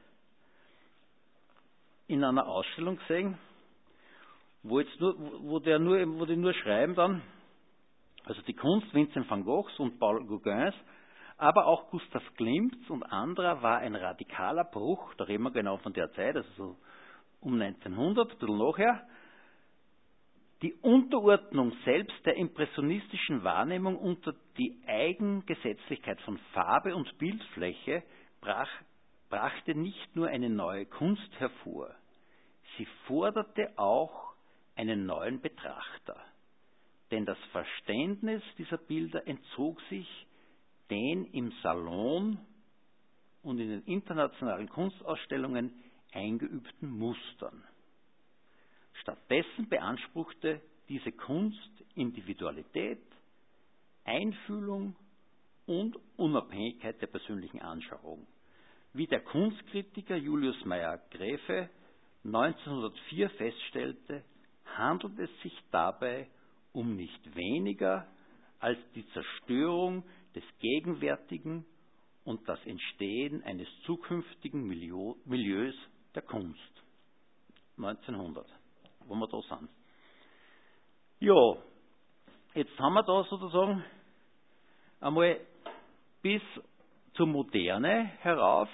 in einer Ausstellung gesehen, wo die nur schreiben dann, also die Kunst Vincent van Goghs und Paul Gauguins, aber auch Gustav Klimts und anderer war ein radikaler Bruch, da reden wir genau von der Zeit, also so um 1900, ein bisschen nachher. Die Unterordnung selbst der impressionistischen Wahrnehmung unter die Eigengesetzlichkeit von Farbe und Bildfläche brachte nicht nur eine neue Kunst hervor, sie forderte auch einen neuen Betrachter. Denn das Verständnis dieser Bilder entzog sich den im Salon und in den internationalen Kunstausstellungen eingeübten Mustern. Stattdessen beanspruchte diese Kunst Individualität, Einfühlung und Unabhängigkeit der persönlichen Anschauung. Wie der Kunstkritiker Julius Meyer-Graefe 1904 feststellte, handelt es sich dabei um nicht weniger als die Zerstörung des Gegenwärtigen und das Entstehen eines zukünftigen Milieus der Kunst. 1900, wo wir da sind. Ja, jetzt haben wir da sozusagen einmal bis zur Moderne herauf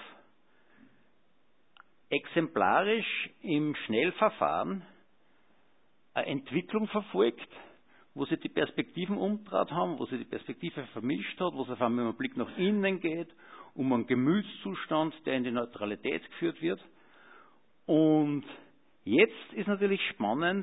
exemplarisch im Schnellverfahren eine Entwicklung verfolgt, wo sie die Perspektiven umgedreht haben, wo sie die Perspektive vermischt hat, wo es auf einmal um einen Blick nach innen geht, um einen Gemütszustand, der in die Neutralität geführt wird. Und jetzt ist natürlich spannend,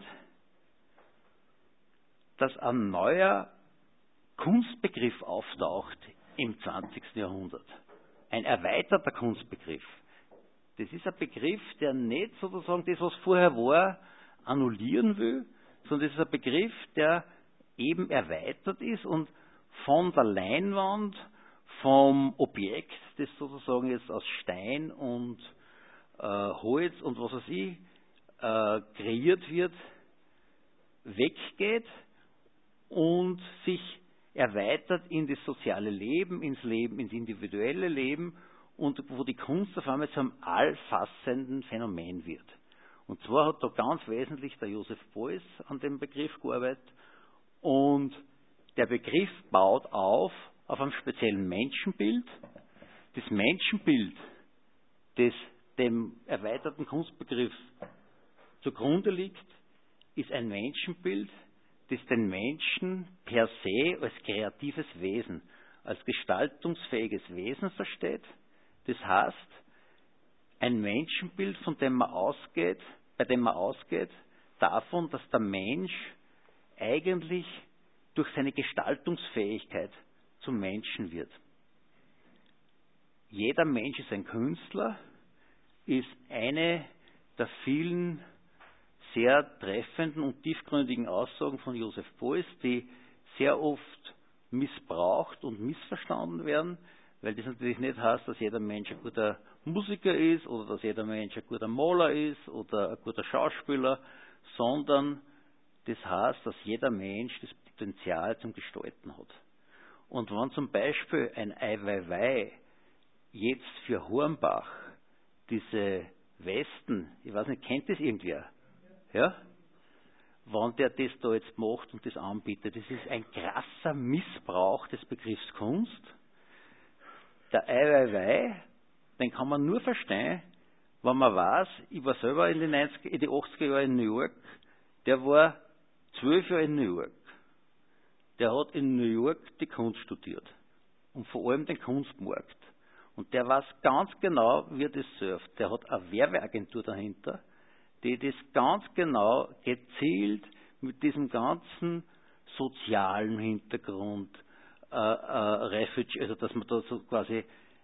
dass ein neuer Kunstbegriff auftaucht im 20. Jahrhundert. Ein erweiterter Kunstbegriff. Das ist ein Begriff, der nicht sozusagen das, was vorher war, annullieren will, sondern das ist ein Begriff, der eben erweitert ist und von der Leinwand, vom Objekt, das sozusagen jetzt aus Stein und Holz und was weiß ich kreiert wird, weggeht und sich erweitert in das soziale Leben, ins individuelle Leben und wo die Kunst auf einmal zu einem allfassenden Phänomen wird. Und zwar hat da ganz wesentlich der Joseph Beuys an dem Begriff gearbeitet und der Begriff baut auf einem speziellen Menschenbild. Das Menschenbild, das dem erweiterten Kunstbegriff zugrunde liegt, ist ein Menschenbild, das den Menschen per se als kreatives Wesen, als gestaltungsfähiges Wesen versteht. Das heißt, ein Menschenbild, bei dem man ausgeht, davon, dass der Mensch eigentlich durch seine Gestaltungsfähigkeit zum Menschen wird. Jeder Mensch ist ein Künstler, ist eine der vielen sehr treffenden und tiefgründigen Aussagen von Joseph Beuys, die sehr oft missbraucht und missverstanden werden, weil das natürlich nicht heißt, dass jeder Mensch ein guter Musiker ist oder dass jeder Mensch ein guter Maler ist oder ein guter Schauspieler, sondern das heißt, dass jeder Mensch das Potenzial zum Gestalten hat. Und wenn zum Beispiel ein Ai Weiwei jetzt für Hornbach diese Westen, ich weiß nicht, kennt das irgendwer? Ja? Wenn der das da jetzt macht und das anbietet, das ist ein krasser Missbrauch des Begriffs Kunst. Der Ai Weiwei, den kann man nur verstehen, wenn man weiß, ich war selber in die 80er Jahre in New York, der war 12 Jahre in New York. Der hat in New York die Kunst studiert und vor allem den Kunstmarkt. Und der weiß ganz genau, wie er das surft. Der hat eine Werbeagentur dahinter, die das ganz genau gezielt mit diesem ganzen sozialen Hintergrund, Refugee, also dass man da so quasi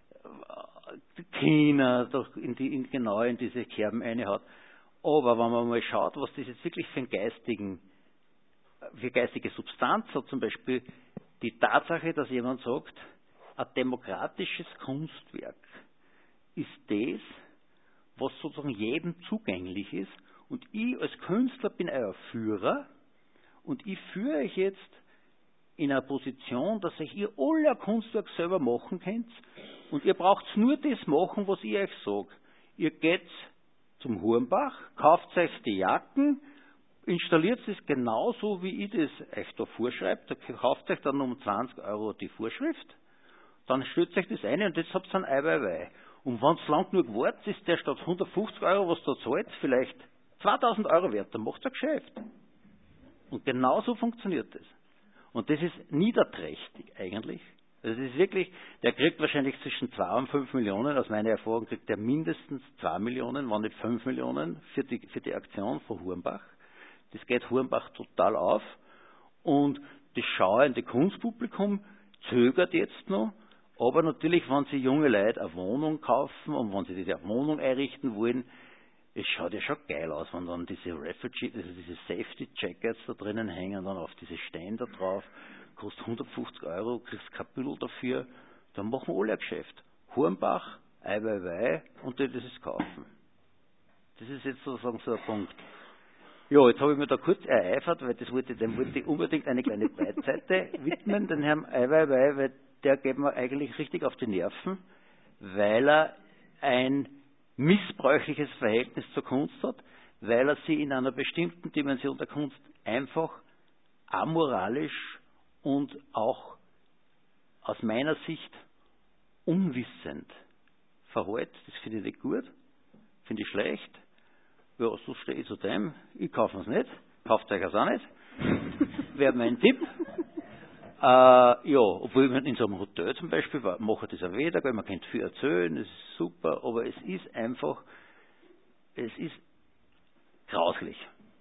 China doch genau in diese Kerben hat. Aber wenn man mal schaut, was das jetzt wirklich für geistige Substanz hat, zum Beispiel die Tatsache, dass jemand sagt, ein demokratisches Kunstwerk ist das, was sozusagen jedem zugänglich ist. Und ich als Künstler bin euer Führer und ich führe euch jetzt in einer Position, dass euch ihr alle ein Kunstwerk selber machen könnt und ihr braucht nur das machen, was ich euch sage. Ihr geht zum Hornbach, kauft euch die Jacken, installiert es genauso, wie ich das euch da vorschreibe, da kauft euch dann um 20 € die Vorschrift, dann stellt euch das ein und jetzt habt ihr ein Ai Weiwei. Und wenn es lang genug wartet, ist der statt 150 €, was da zahlt, vielleicht 2000 € wert, dann macht er Geschäft. Und genauso funktioniert das. Und das ist niederträchtig eigentlich. Das ist wirklich, der kriegt wahrscheinlich zwischen 2 und 5 Millionen, aus meiner Erfahrung kriegt er mindestens 2 Millionen, wenn nicht 5 Millionen für die Aktion von Hornbach. Das geht Hornbach total auf. Und das schauende Kunstpublikum zögert jetzt noch. Aber natürlich, wenn sie junge Leute eine Wohnung kaufen und wenn sie die Wohnung einrichten wollen, es schaut ja schon geil aus, wenn dann diese Refugee, also diese Safety Jackets da drinnen hängen, dann auf diese Ständer drauf, kostet 150 €, kriegst kein Bündel dafür, dann machen wir alle ein Geschäft. Hornbach, Eiweiwei und das ist kaufen. Das ist jetzt sozusagen so ein Punkt. Ja, jetzt habe ich mir da kurz ereifert, weil dem wollte ich unbedingt eine kleine Breitseite widmen, den Herrn Eiweiwei, weil der geht mir eigentlich richtig auf die Nerven, weil er ein missbräuchliches Verhältnis zur Kunst hat, weil er sie in einer bestimmten Dimension der Kunst einfach amoralisch und auch aus meiner Sicht unwissend verhält. Das finde ich nicht gut, finde ich schlecht. Ja, so stehe ich zu dem. Ich kaufe es nicht. Kauft euch das auch nicht. Wäre mein Tipp. Ja, obwohl man in so einem Hotel zum Beispiel mache das auch wieder, weil man kennt viel erzählen, das ist super, aber es ist einfach, es ist grauslich.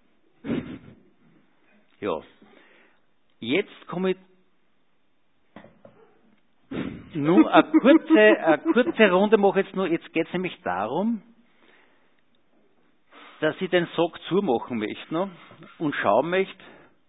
Ja. Jetzt komme ich nur eine kurze Runde mache jetzt nur, jetzt geht es nämlich darum, dass ich den Sack zumachen möchte noch und schauen möchte,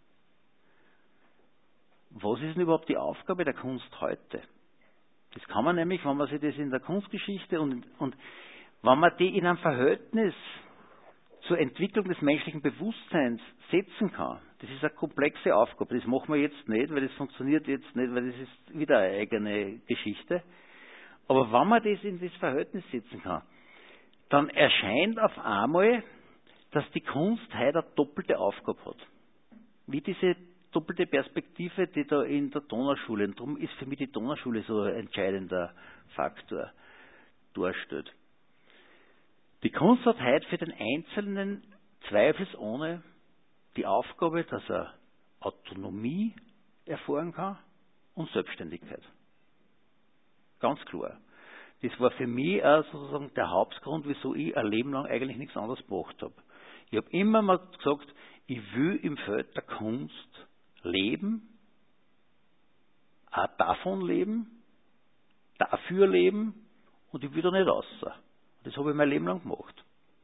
was ist denn überhaupt die Aufgabe der Kunst heute? Das kann man nämlich, wenn man sich das in der Kunstgeschichte und wenn man die in einem Verhältnis zur Entwicklung des menschlichen Bewusstseins setzen kann. Das ist eine komplexe Aufgabe. Das machen wir jetzt nicht, weil das funktioniert jetzt nicht, weil das ist wieder eine eigene Geschichte. Aber wenn man das in das Verhältnis setzen kann, dann erscheint auf einmal, dass die Kunst heute eine doppelte Aufgabe hat. Wie diese doppelte Perspektive, die da in der Donauschule, und darum ist für mich die Donauschule so ein entscheidender Faktor, darstellt. Die Kunst hat heute für den Einzelnen zweifelsohne die Aufgabe, dass er Autonomie erfahren kann und Selbstständigkeit. Ganz klar. Das war für mich auch sozusagen der Hauptgrund, wieso ich ein Leben lang eigentlich nichts anderes gemacht habe. Ich habe immer mal gesagt, ich will im Feld der Kunst leben, auch davon leben, dafür leben und ich will da nicht raus. Das habe ich mein Leben lang gemacht.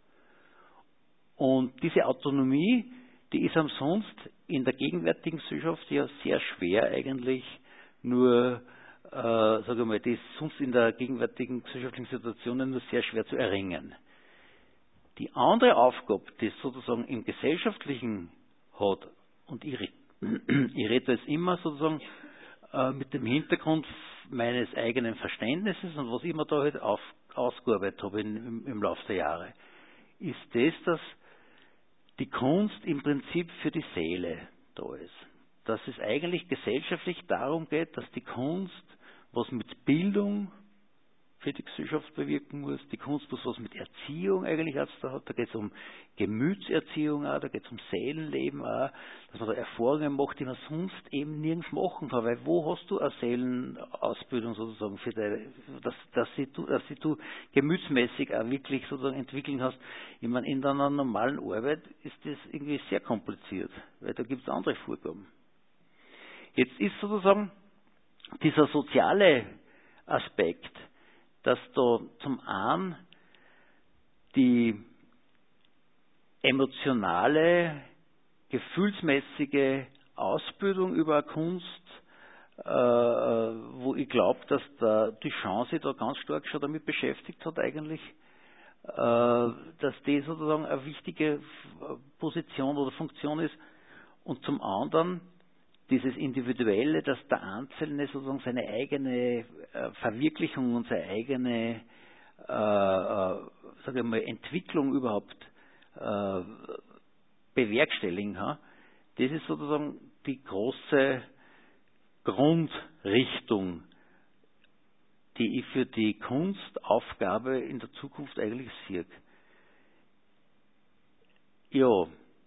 Und diese Autonomie, die ist ansonsten in der gegenwärtigen Gesellschaft ja sehr schwer eigentlich nur, sage ich mal, die ist sonst in der gegenwärtigen gesellschaftlichen Situation nur sehr schwer zu erringen. Die andere Aufgabe, die es sozusagen im Gesellschaftlichen hat, und ich rede jetzt immer sozusagen mit dem Hintergrund meines eigenen Verständnisses und was ich mir da halt ausgearbeitet habe im Laufe der Jahre, ist das, dass die Kunst im Prinzip für die Seele da ist. Dass es eigentlich gesellschaftlich darum geht, dass die Kunst was mit Bildung für die Gesellschaft bewirken muss. Die Kunst muss was mit Erziehung eigentlich hat. Da geht es um Gemütserziehung auch, da geht es um Seelenleben auch, dass man da Erfahrungen macht, die man sonst eben nirgends machen kann. Weil wo hast du eine Seelenausbildung sozusagen, für dass sie du gemütsmäßig auch wirklich sozusagen entwickeln hast? Ich meine, in deiner normalen Arbeit ist das irgendwie sehr kompliziert, weil da gibt es andere Vorgaben. Jetzt ist sozusagen dieser soziale Aspekt, dass da zum einen die emotionale, gefühlsmäßige Ausbildung über Kunst, wo ich glaube, dass da die Chance da ganz stark schon damit beschäftigt hat eigentlich, dass die sozusagen eine wichtige Position oder Funktion ist, und zum anderen dieses Individuelle, dass der Einzelne sozusagen seine eigene Verwirklichung und seine eigene sage ich mal, Entwicklung überhaupt bewerkstelligen kann, das ist sozusagen die große Grundrichtung, die ich für die Kunstaufgabe in der Zukunft eigentlich sehe. Ja.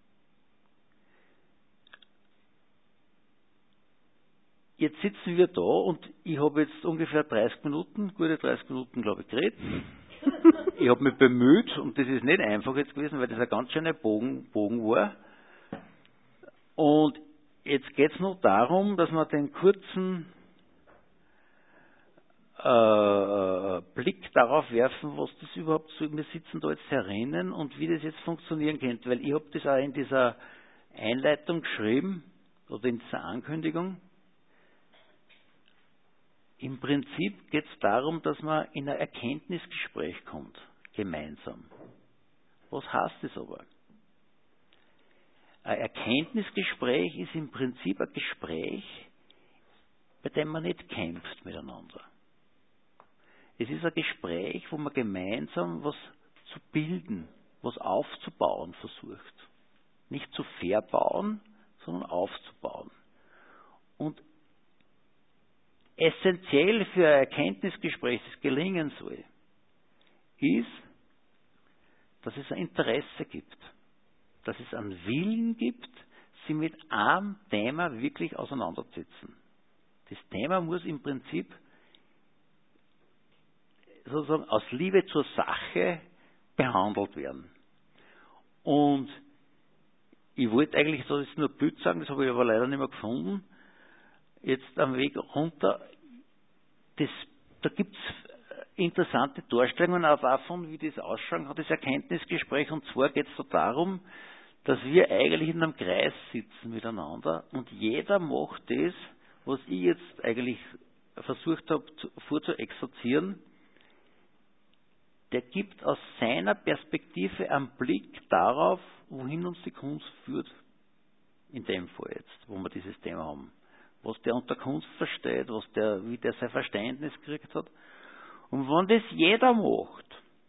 Jetzt sitzen wir da und ich habe jetzt ungefähr 30 Minuten, gute 30 Minuten, glaube ich, geredet. Ich habe mich bemüht und das ist nicht einfach jetzt gewesen, weil das ein ganz schöner Bogen war. Und jetzt geht es nur darum, dass wir den kurzen Blick darauf werfen, was das überhaupt so, wir sitzen da jetzt herinnen und wie das jetzt funktionieren könnte, weil ich habe das auch in dieser Einleitung geschrieben oder in dieser Ankündigung. Im Prinzip geht es darum, dass man in ein Erkenntnisgespräch kommt, gemeinsam. Was heißt das aber? Ein Erkenntnisgespräch ist im Prinzip ein Gespräch, bei dem man nicht kämpft miteinander. Es ist ein Gespräch, wo man gemeinsam was zu bilden, was aufzubauen versucht. Nicht zu verbauen, sondern aufzubauen. Und essentiell für ein Erkenntnisgespräch, das gelingen soll, ist, dass es ein Interesse gibt, dass es einen Willen gibt, sie mit einem Thema wirklich auseinanderzusetzen. Das Thema muss im Prinzip sozusagen aus Liebe zur Sache behandelt werden. Und ich wollte eigentlich, das ist nur ein Bild sagen, das habe ich aber leider nicht mehr gefunden, jetzt am Weg runter, da gibt es interessante Darstellungen auch davon, wie das ausschauen hat, das Erkenntnisgespräch. Und zwar geht es da darum, dass wir eigentlich in einem Kreis sitzen miteinander und jeder macht das, was ich jetzt eigentlich versucht habe vorzuexerzieren. Der gibt aus seiner Perspektive einen Blick darauf, wohin uns die Kunst führt. In dem Fall jetzt, wo wir dieses Thema haben. Was der unter Kunst versteht, wie der sein Verständnis gekriegt hat. Und wenn das jeder macht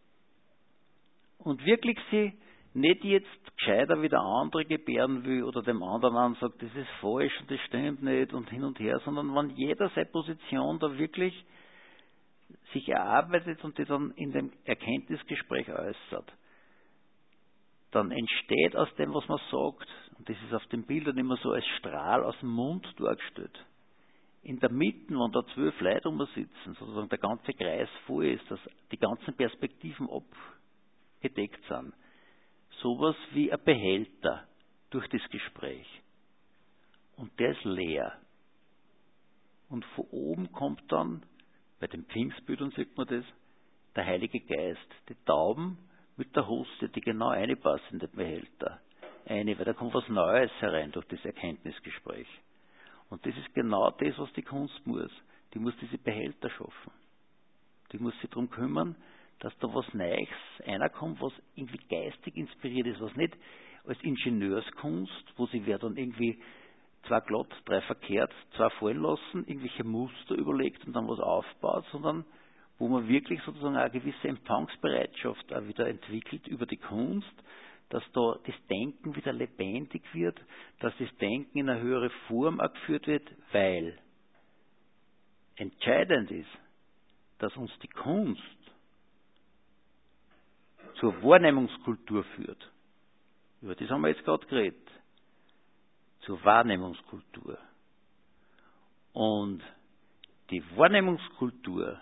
und wirklich sie nicht jetzt gescheiter wie der andere gebären will oder dem anderen an sagt, das ist falsch und das stimmt nicht und hin und her, sondern wenn jeder seine Position da wirklich sich erarbeitet und die dann in dem Erkenntnisgespräch äußert, dann entsteht aus dem, was man sagt, und das ist auf den Bildern immer so als Strahl aus dem Mund dargestellt. In der Mitte, wenn da 12 Leute sitzen, sozusagen der ganze Kreis voll ist, dass die ganzen Perspektiven abgedeckt sind, sowas wie ein Behälter durch das Gespräch. Und der ist leer. Und von oben kommt dann, bei den Pfingstbildern sieht man das, der Heilige Geist, die Tauben mit der Hostie, die genau reinpasst in den Behälter. Weil da kommt was Neues herein durch das Erkenntnisgespräch. Und das ist genau das, was die Kunst muss. Die muss diese Behälter schaffen. Die muss sich darum kümmern, dass da was Neues reinkommt, was irgendwie geistig inspiriert ist, was nicht als Ingenieurskunst, wo sie wer dann irgendwie 2 glatt, 3 verkehrt, 2 fallen lassen, irgendwelche Muster überlegt und dann was aufbaut, sondern wo man wirklich sozusagen eine gewisse Empfangsbereitschaft auch wieder entwickelt über die Kunst, dass da das Denken wieder lebendig wird, dass das Denken in eine höhere Form auch geführt wird, weil entscheidend ist, dass uns die Kunst zur Wahrnehmungskultur führt. Über das haben wir jetzt gerade geredet. Zur Wahrnehmungskultur. Und die Wahrnehmungskultur,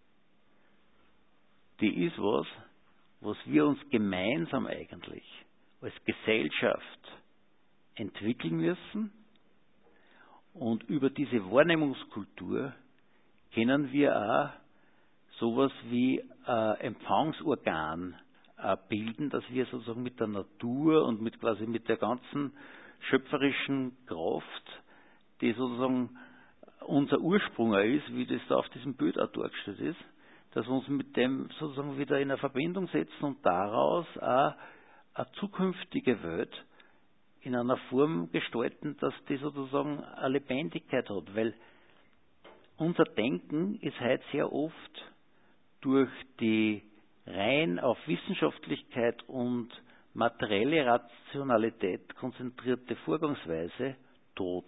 die ist was wir uns gemeinsam eigentlich als Gesellschaft entwickeln müssen. Und über diese Wahrnehmungskultur können wir auch sowas wie Empfangsorgan bilden, dass wir sozusagen mit der Natur und mit der ganzen schöpferischen Kraft, die sozusagen unser Ursprung ist, wie das da auf diesem Bild auch dargestellt ist, dass wir uns mit dem sozusagen wieder in eine Verbindung setzen und daraus auch eine zukünftige Welt in einer Form gestalten, dass die sozusagen eine Lebendigkeit hat. Weil unser Denken ist heute sehr oft durch die rein auf Wissenschaftlichkeit und materielle Rationalität konzentrierte Vorgangsweise tot.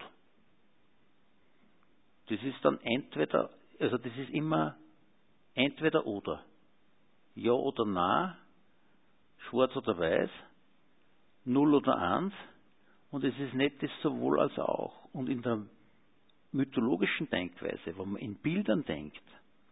Das ist dann das ist immer entweder oder. Ja oder nein, schwarz oder weiß, 0 oder 1 und es ist nicht das sowohl als auch. Und in der mythologischen Denkweise, wo man in Bildern denkt,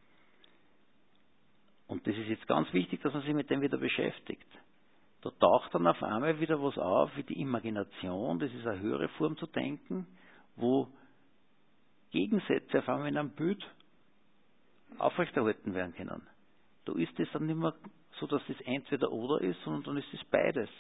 und das ist jetzt ganz wichtig, dass man sich mit dem wieder beschäftigt, da taucht dann auf einmal wieder was auf, wie die Imagination, das ist eine höhere Form zu denken, wo Gegensätze auf einmal in einem Bild aufrechterhalten werden können. Da ist es dann nicht mehr so, dass es entweder oder ist, sondern dann ist es beides.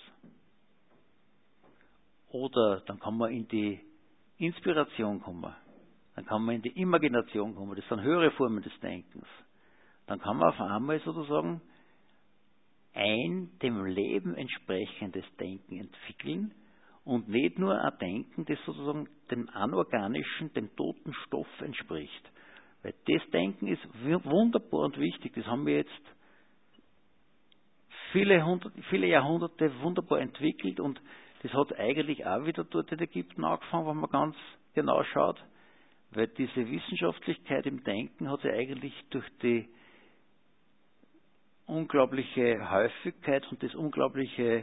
Oder dann kann man in die Inspiration kommen. Dann kann man in die Imagination kommen. Das sind höhere Formen des Denkens. Dann kann man auf einmal sozusagen ein dem Leben entsprechendes Denken entwickeln und nicht nur ein Denken, das sozusagen dem anorganischen, dem toten Stoff entspricht. Weil das Denken ist wunderbar und wichtig. Das haben wir jetzt viele Jahrhunderte wunderbar entwickelt und das hat eigentlich auch wieder dort in Ägypten angefangen, wenn man ganz genau schaut, weil diese Wissenschaftlichkeit im Denken hat sich eigentlich durch die unglaubliche Häufigkeit und das unglaubliche,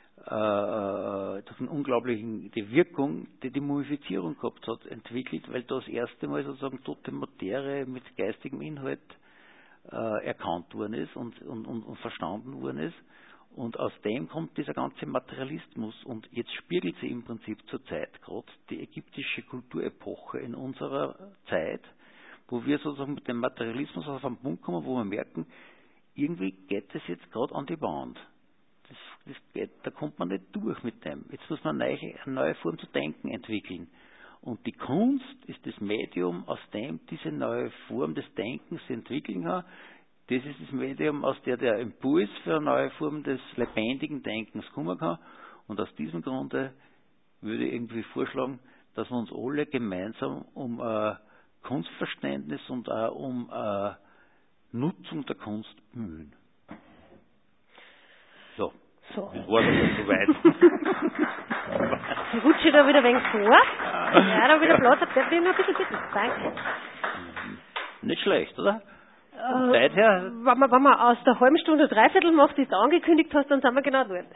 die Wirkung, die die Mumifizierung gehabt hat, entwickelt, weil das erste Mal sozusagen tote Materie mit geistigem Inhalt erkannt worden ist und verstanden worden ist. Und aus dem kommt dieser ganze Materialismus und jetzt spiegelt sie im Prinzip zurzeit gerade die ägyptische Kulturepoche in unserer Zeit, wo wir sozusagen mit dem Materialismus auf einen Punkt kommen, wo wir merken, irgendwie geht das jetzt gerade an die Wand. Das geht, da kommt man nicht durch mit dem. Jetzt muss man eine neue Form zu denken entwickeln. Und die Kunst ist das Medium, aus dem diese neue Form des Denkens sich entwickeln kann. Das ist das Medium, aus der Impuls für eine neue Form des lebendigen Denkens kommen kann. Und aus diesem Grunde würde ich irgendwie vorschlagen, dass wir uns alle gemeinsam um Kunstverständnis und auch um Nutzung der Kunst bemühen. So. Das war doch nicht so weit. Ich rutsche da wieder ein wenig vor. Ja, da wieder Platz. Der will noch ein bisschen bitten. Danke. Nicht schlecht, oder? Zeit her. Wenn man aus der halben Stunde dreiviertel macht, die du angekündigt hast, dann sind wir genau dort.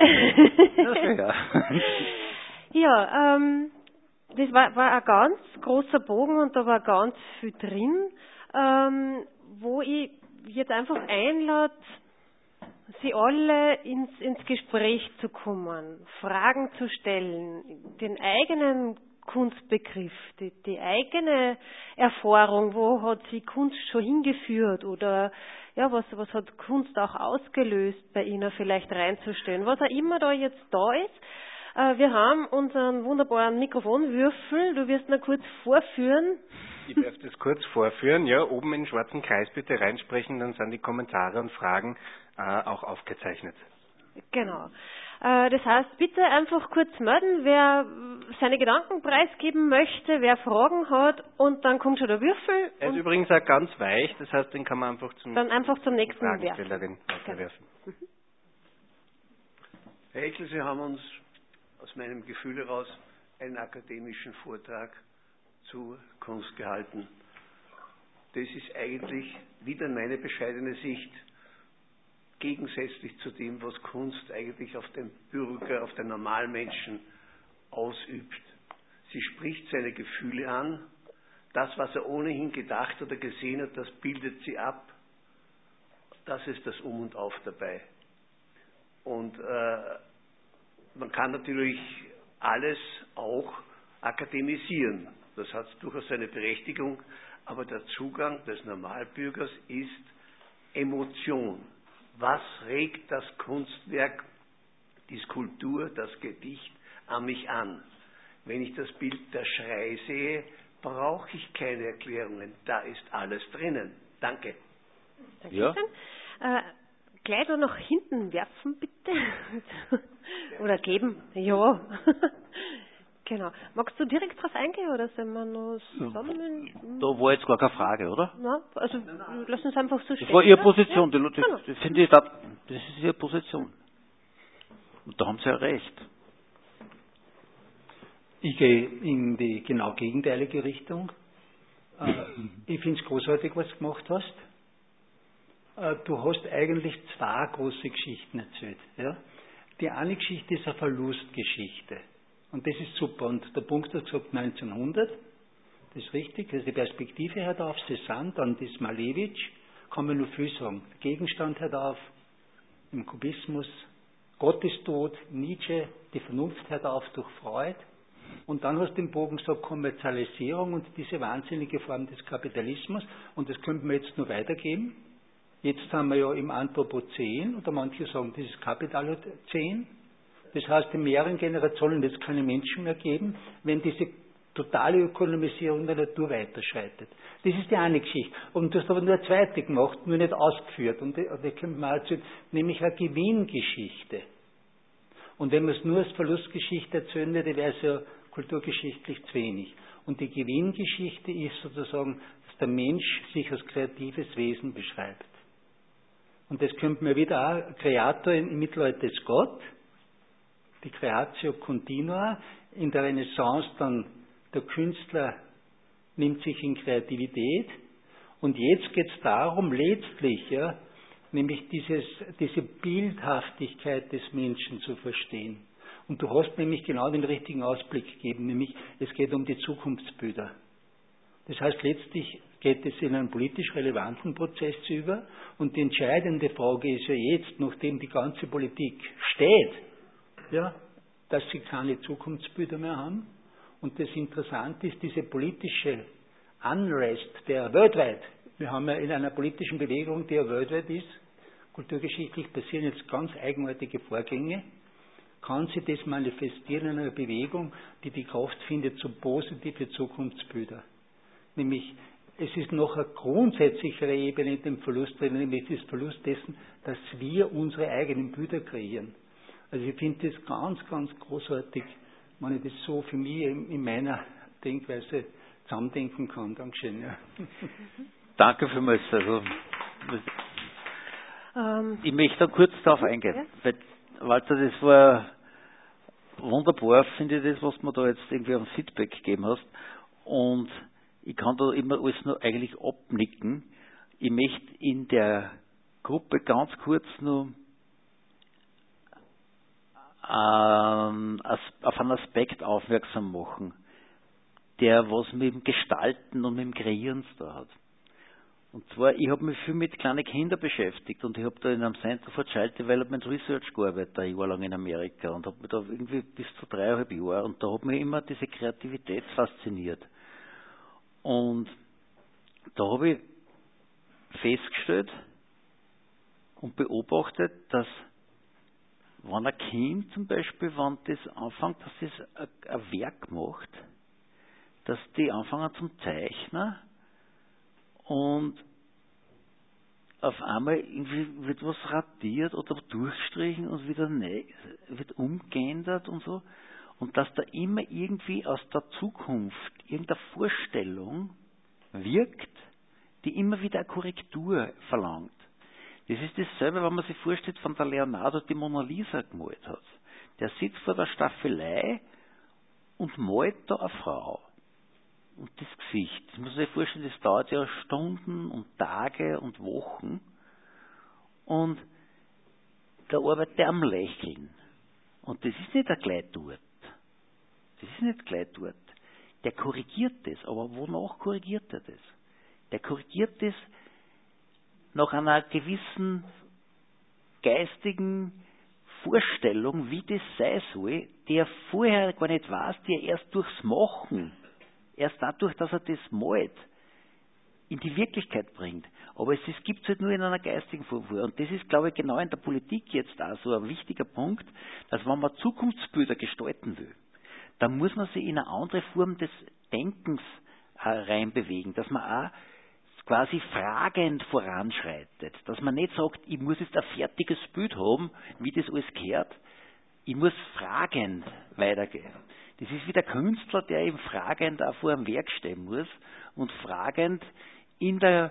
Ja, das war ein ganz großer Bogen und da war ganz viel drin, wo ich jetzt einfach einlade, Sie alle ins Gespräch zu kommen, Fragen zu stellen, den eigenen Kunstbegriff, die eigene Erfahrung, wo hat sie Kunst schon hingeführt oder ja, was hat Kunst auch ausgelöst bei Ihnen vielleicht reinzustellen, was auch immer da jetzt da ist. Wir haben unseren wunderbaren Mikrofonwürfel, du wirst noch kurz vorführen. Ich darf das kurz vorführen, ja, oben in den schwarzen Kreis bitte reinsprechen, dann sind die Kommentare und Fragen auch aufgezeichnet. Genau. Das heißt, bitte einfach kurz melden, wer seine Gedanken preisgeben möchte, wer Fragen hat und dann kommt schon der Würfel. Er ist übrigens auch ganz weich, das heißt, den kann man einfach zum nächsten Fragestellerin werfen. Herr Eckel, Sie haben uns aus meinem Gefühl heraus einen akademischen Vortrag zu Kunst gehalten. Das ist eigentlich wieder meine bescheidene Sicht gegensätzlich zu dem, was Kunst eigentlich auf den Bürger, auf den Normalmenschen ausübt. Sie spricht seine Gefühle an. Das, was er ohnehin gedacht oder gesehen hat, das bildet sie ab. Das ist das Um und Auf dabei. Und man kann natürlich alles auch akademisieren. Das hat durchaus seine Berechtigung, aber der Zugang des Normalbürgers ist Emotion. Was regt das Kunstwerk, die Skulptur, das Gedicht an mich an? Wenn ich das Bild der Schrei sehe, brauche ich keine Erklärungen. Da ist alles drinnen. Danke. Ja. Gleich da nach hinten werfen, bitte. Oder geben. Ja. Genau. Magst du direkt drauf eingehen oder sollen wir noch zusammen? Da war jetzt gar keine Frage, oder? Na, also lass uns einfach so stehen. Das war Ihre Position. Ja? Das finde ich, das ist Ihre Position. Und da haben Sie ja recht. Ich gehe in die genau gegenteilige Richtung. Ich finde es großartig, was du gemacht hast. Du hast eigentlich zwei große Geschichten erzählt. Ja? Die eine Geschichte ist eine Verlustgeschichte. Und das ist super. Und der Punkt hat gesagt 1900. Das ist richtig. Also die Perspektive hört auf. Cézanne, dann das Malevich. Kann man nur viel sagen. Der Gegenstand hört auf. Im Kubismus. Gott ist tot. Nietzsche. Die Vernunft hört auf durch Freud. Und dann hast du den Bogen gesagt Kommerzialisierung und diese wahnsinnige Form des Kapitalismus. Und das könnte man jetzt nur weitergeben. Jetzt sind wir ja im Anthropozän, oder manche sagen, das ist Kapitalozän. Das heißt, in mehreren Generationen wird es keine Menschen mehr geben, wenn diese totale Ökonomisierung der Natur weiterschreitet. Das ist die eine Geschichte. Und du hast aber nur eine zweite gemacht, nur nicht ausgeführt. Und die kommt mal zu, nämlich eine Gewinngeschichte. Und wenn man es nur als Verlustgeschichte erzählen würde, wäre es ja kulturgeschichtlich zu wenig. Und die Gewinngeschichte ist sozusagen, dass der Mensch sich als kreatives Wesen beschreibt. Und das könnte man wieder auch, Creator im Mittelalter ist Gott, die Creatio Continua, in der Renaissance dann der Künstler nimmt sich in Kreativität. Und jetzt geht es darum, letztlich, ja, nämlich diese Bildhaftigkeit des Menschen zu verstehen. Und du hast nämlich genau den richtigen Ausblick gegeben, nämlich es geht um die Zukunftsbilder. Das heißt, letztlich geht es in einen politisch relevanten Prozess über und die entscheidende Frage ist ja jetzt, nachdem die ganze Politik steht, ja, dass sie keine Zukunftsbilder mehr haben. Und das Interessante ist, diese politische Unrest, der weltweit, wir haben ja in einer politischen Bewegung, die ja weltweit ist, kulturgeschichtlich passieren jetzt ganz eigenartige Vorgänge, kann sich das manifestieren in einer Bewegung, die die Kraft findet zu positive Zukunftsbilder. Nämlich, es ist noch eine grundsätzlichere Ebene in dem Verlust drin, nämlich das Verlust dessen, dass wir unsere eigenen Bilder kreieren. Also ich finde das ganz, ganz großartig, wenn ich das so für mich in meiner Denkweise zusammendenken kann. Dankeschön. Ja. Danke vielmals. Also, ich möchte da kurz darauf eingehen. Weil, Walter, das war wunderbar, finde ich das, was du mir da jetzt irgendwie am Feedback gegeben hast. Und ich kann da immer alles nur eigentlich abnicken. Ich möchte in der Gruppe ganz kurz nur auf einen Aspekt aufmerksam machen, der was mit dem Gestalten und mit dem Kreieren da hat. Und zwar, ich habe mich viel mit kleinen Kindern beschäftigt und ich habe da in einem Center for Child Development Research gearbeitet, ein Jahr lang in Amerika und habe mich da irgendwie bis zu 3,5 Jahren und da hat mich immer diese Kreativität fasziniert. Und da habe ich festgestellt und beobachtet, dass wenn ein Kind zum Beispiel, wenn das anfängt, dass es ein Werk macht, dass die anfangen zum Zeichnen und auf einmal irgendwie wird was radiert oder durchgestrichen und wieder wird umgeändert und so. Und dass da immer irgendwie aus der Zukunft irgendeine Vorstellung wirkt, die immer wieder eine Korrektur verlangt. Das ist dasselbe, wenn man sich vorstellt, von der Leonardo die Mona Lisa gemalt hat. Der sitzt vor der Staffelei und malt da eine Frau. Und das Gesicht, das muss man sich vorstellen, das dauert ja Stunden und Tage und Wochen. Und da arbeitet er am Lächeln. Und das ist nicht gleich dort. Das ist nicht gleich dort. Der korrigiert das, aber wonach korrigiert er das? Der korrigiert das nach einer gewissen geistigen Vorstellung, wie das sein soll, die er vorher gar nicht weiß, die er erst durchs Machen, erst dadurch, dass er das malt, in die Wirklichkeit bringt. Aber es gibt es halt nur in einer geistigen Form. Und das ist, glaube ich, genau in der Politik jetzt auch so ein wichtiger Punkt, dass wenn man Zukunftsbilder gestalten will, dann muss man sich in eine andere Form des Denkens reinbewegen, dass man auch quasi fragend voranschreitet, dass man nicht sagt, ich muss jetzt ein fertiges Bild haben, wie das alles gehört. Ich muss fragend weitergehen. Das ist wie der Künstler, der eben fragend auch vor einem Werk stehen muss und fragend in der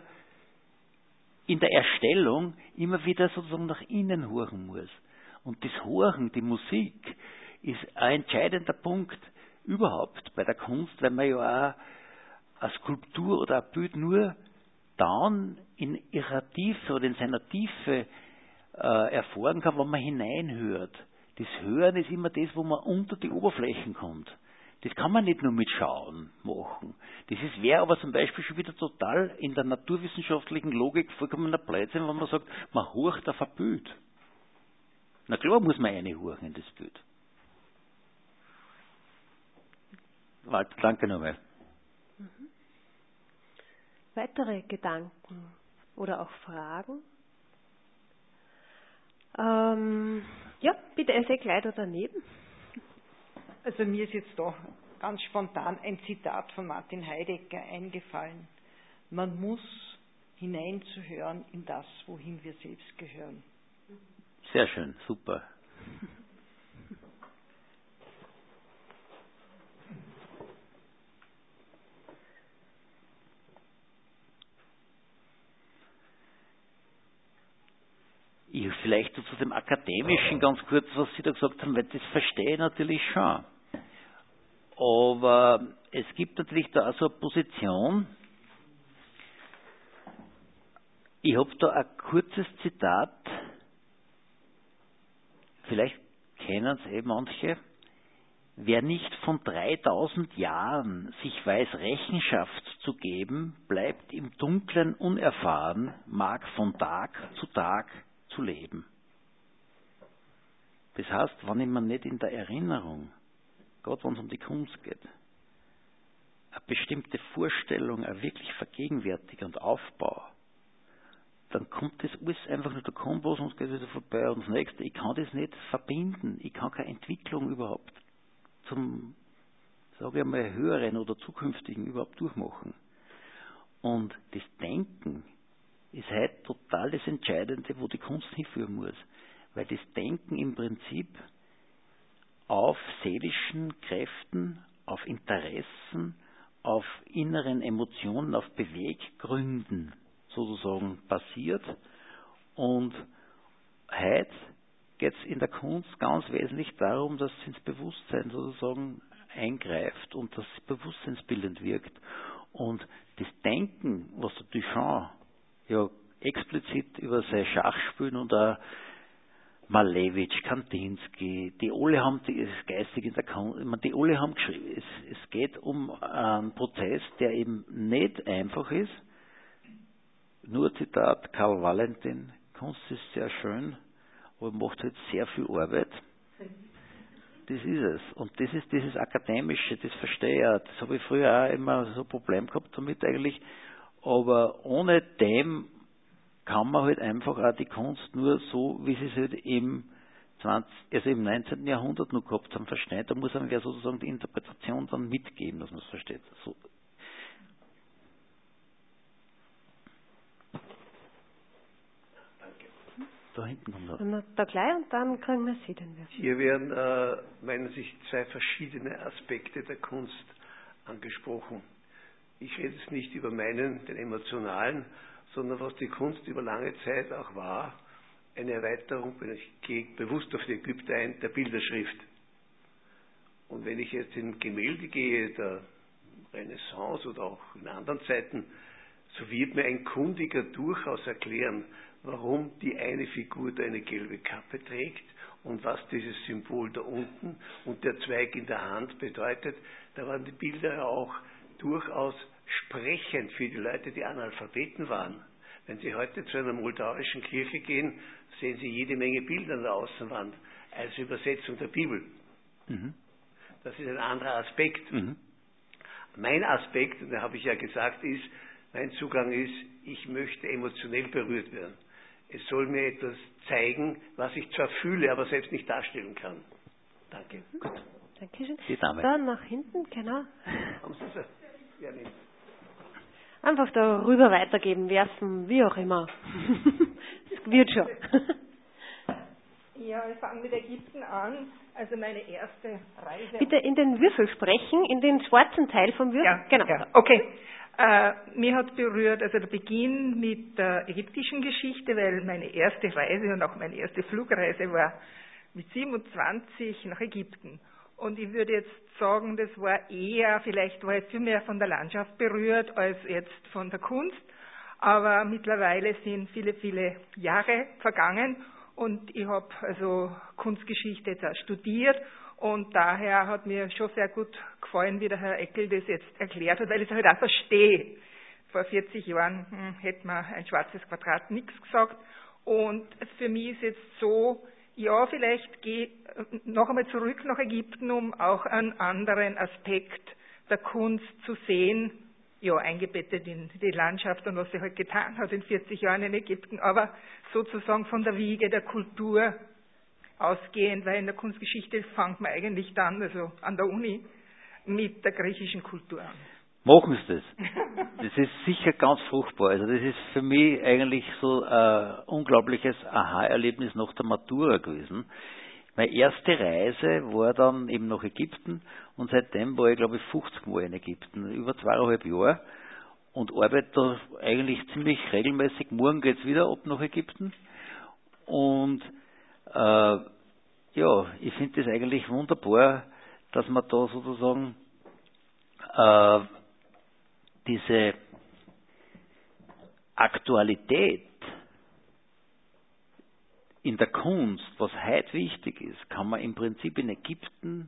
Erstellung immer wieder sozusagen nach innen horchen muss. Und das Horchen, die Musik, ist ein entscheidender Punkt überhaupt bei der Kunst, weil man ja auch eine Skulptur oder ein Bild nur dann in ihrer Tiefe oder in seiner Tiefe erfahren kann, wenn man hineinhört. Das Hören ist immer das, wo man unter die Oberflächen kommt. Das kann man nicht nur mit Schauen machen. Wäre aber zum Beispiel schon wieder total in der naturwissenschaftlichen Logik vollkommener Blödsinn, wenn man sagt, man horcht auf ein Bild. Na klar muss man reinhorchen in das Bild. Walter, danke nochmal. Weitere Gedanken oder auch Fragen? Ja, bitte, er sei gleich da daneben. Also mir ist jetzt da ganz spontan ein Zitat von Martin Heidegger eingefallen. Man muss hineinzuhören in das, wohin wir selbst gehören. Sehr schön, super. Vielleicht zu dem Akademischen ganz kurz, was Sie da gesagt haben, weil das verstehe ich natürlich schon. Aber es gibt natürlich da auch so eine Position. Ich habe da ein kurzes Zitat, vielleicht kennen es manche. Wer nicht von 3000 Jahren sich weiß, Rechenschaft zu geben, bleibt im Dunklen unerfahren, mag von Tag zu leben. Das heißt, wenn ich mir nicht in der Erinnerung, gerade wenn es um die Kunst geht, eine bestimmte Vorstellung auch wirklich vergegenwärtige und aufbaue, dann kommt das alles einfach nur, da kommt was und es geht wieder vorbei und das nächste. Ich kann das nicht verbinden. Ich kann keine Entwicklung überhaupt zum, sage ich mal, höheren oder zukünftigen überhaupt durchmachen. Und das Denken ist heute total das Entscheidende, wo die Kunst hinführen muss. Weil das Denken im Prinzip auf seelischen Kräften, auf Interessen, auf inneren Emotionen, auf Beweggründen sozusagen basiert. Und heute geht es in der Kunst ganz wesentlich darum, dass es ins Bewusstsein sozusagen eingreift und dass es bewusstseinsbildend wirkt. Und das Denken, was der Duchamp ja explizit über sein Schachspielen und auch Malevich, Kandinsky, die alle haben das geistig in der Kunst, die alle haben geschrieben, es geht um einen Prozess, der eben nicht einfach ist. Nur Zitat Karl Valentin, Kunst ist sehr schön, aber macht halt sehr viel Arbeit. Das ist es. Und das ist dieses Akademische, das verstehe ich auch. Das habe ich früher auch immer so ein Problem gehabt damit eigentlich. Aber ohne dem kann man halt einfach auch die Kunst nur so, wie sie es halt im 19. Jahrhundert noch gehabt haben, verstehen. Da muss man ja sozusagen die Interpretation dann mitgeben, dass man es versteht. So. Da hinten kommt er. Da gleich und dann kriegen wir Sie den Würfel. Hier werden, meiner Sicht, zwei verschiedene Aspekte der Kunst angesprochen. Ich rede jetzt nicht über den emotionalen, sondern was die Kunst über lange Zeit auch war, eine Erweiterung, ich gehe bewusst auf die Ägypter ein, der Bilderschrift. Und wenn ich jetzt in Gemälde gehe, der Renaissance oder auch in anderen Zeiten, so wird mir ein Kundiger durchaus erklären, warum die eine Figur da eine gelbe Kappe trägt und was dieses Symbol da unten und der Zweig in der Hand bedeutet. Da waren die Bilder ja auch durchaus sprechend für die Leute, die Analphabeten waren. Wenn Sie heute zu einer moldauischen Kirche gehen, sehen Sie jede Menge Bilder an der Außenwand als Übersetzung der Bibel. Mhm. Das ist ein anderer Aspekt. Mhm. Mein Aspekt, und da habe ich ja gesagt, ist, mein Zugang ist, ich möchte emotionell berührt werden. Es soll mir etwas zeigen, was ich zwar fühle, aber selbst nicht darstellen kann. Danke. Gut. Dankeschön. Die Dame. Dann nach hinten, genau. Haben Sie es? Ja, nicht. Einfach darüber weitergeben, werfen, wie auch immer. Das wird schon. Ja, wir fangen mit Ägypten an. Also meine erste Reise. Bitte in den Würfel sprechen, in den schwarzen Teil vom Würfel. Ja, genau. Ja, okay. Mir hat berührt, also der Beginn mit der ägyptischen Geschichte, weil meine erste Reise und auch meine erste Flugreise war mit 27 nach Ägypten. Und ich würde jetzt sagen, das war vielleicht war ich viel mehr von der Landschaft berührt als jetzt von der Kunst. Aber mittlerweile sind viele, viele Jahre vergangen und ich habe also Kunstgeschichte jetzt auch studiert. Und daher hat mir schon sehr gut gefallen, wie der Herr Eckel das jetzt erklärt hat, weil ich es halt auch verstehe. Vor 40 Jahren hätte man ein schwarzes Quadrat nichts gesagt. Und für mich ist jetzt so, ja, vielleicht gehe noch einmal zurück nach Ägypten, um auch einen anderen Aspekt der Kunst zu sehen. eingebettet in die Landschaft und was sie halt getan hat in 40 Jahren in Ägypten, aber sozusagen von der Wiege der Kultur ausgehend, weil in der Kunstgeschichte fängt man eigentlich dann, also an der Uni, mit der griechischen Kultur an. Machen Sie das. Das ist sicher ganz fruchtbar. Also das ist für mich eigentlich so ein unglaubliches Aha-Erlebnis nach der Matura gewesen. Meine erste Reise war dann eben nach Ägypten und seitdem war ich, glaube ich, 50 Mal in Ägypten, über 2,5 Jahre und arbeite da eigentlich ziemlich regelmäßig. Morgen geht es wieder ab nach Ägypten und ich finde das eigentlich wunderbar, dass man da sozusagen diese Aktualität in der Kunst, was heute wichtig ist, kann man im Prinzip in Ägypten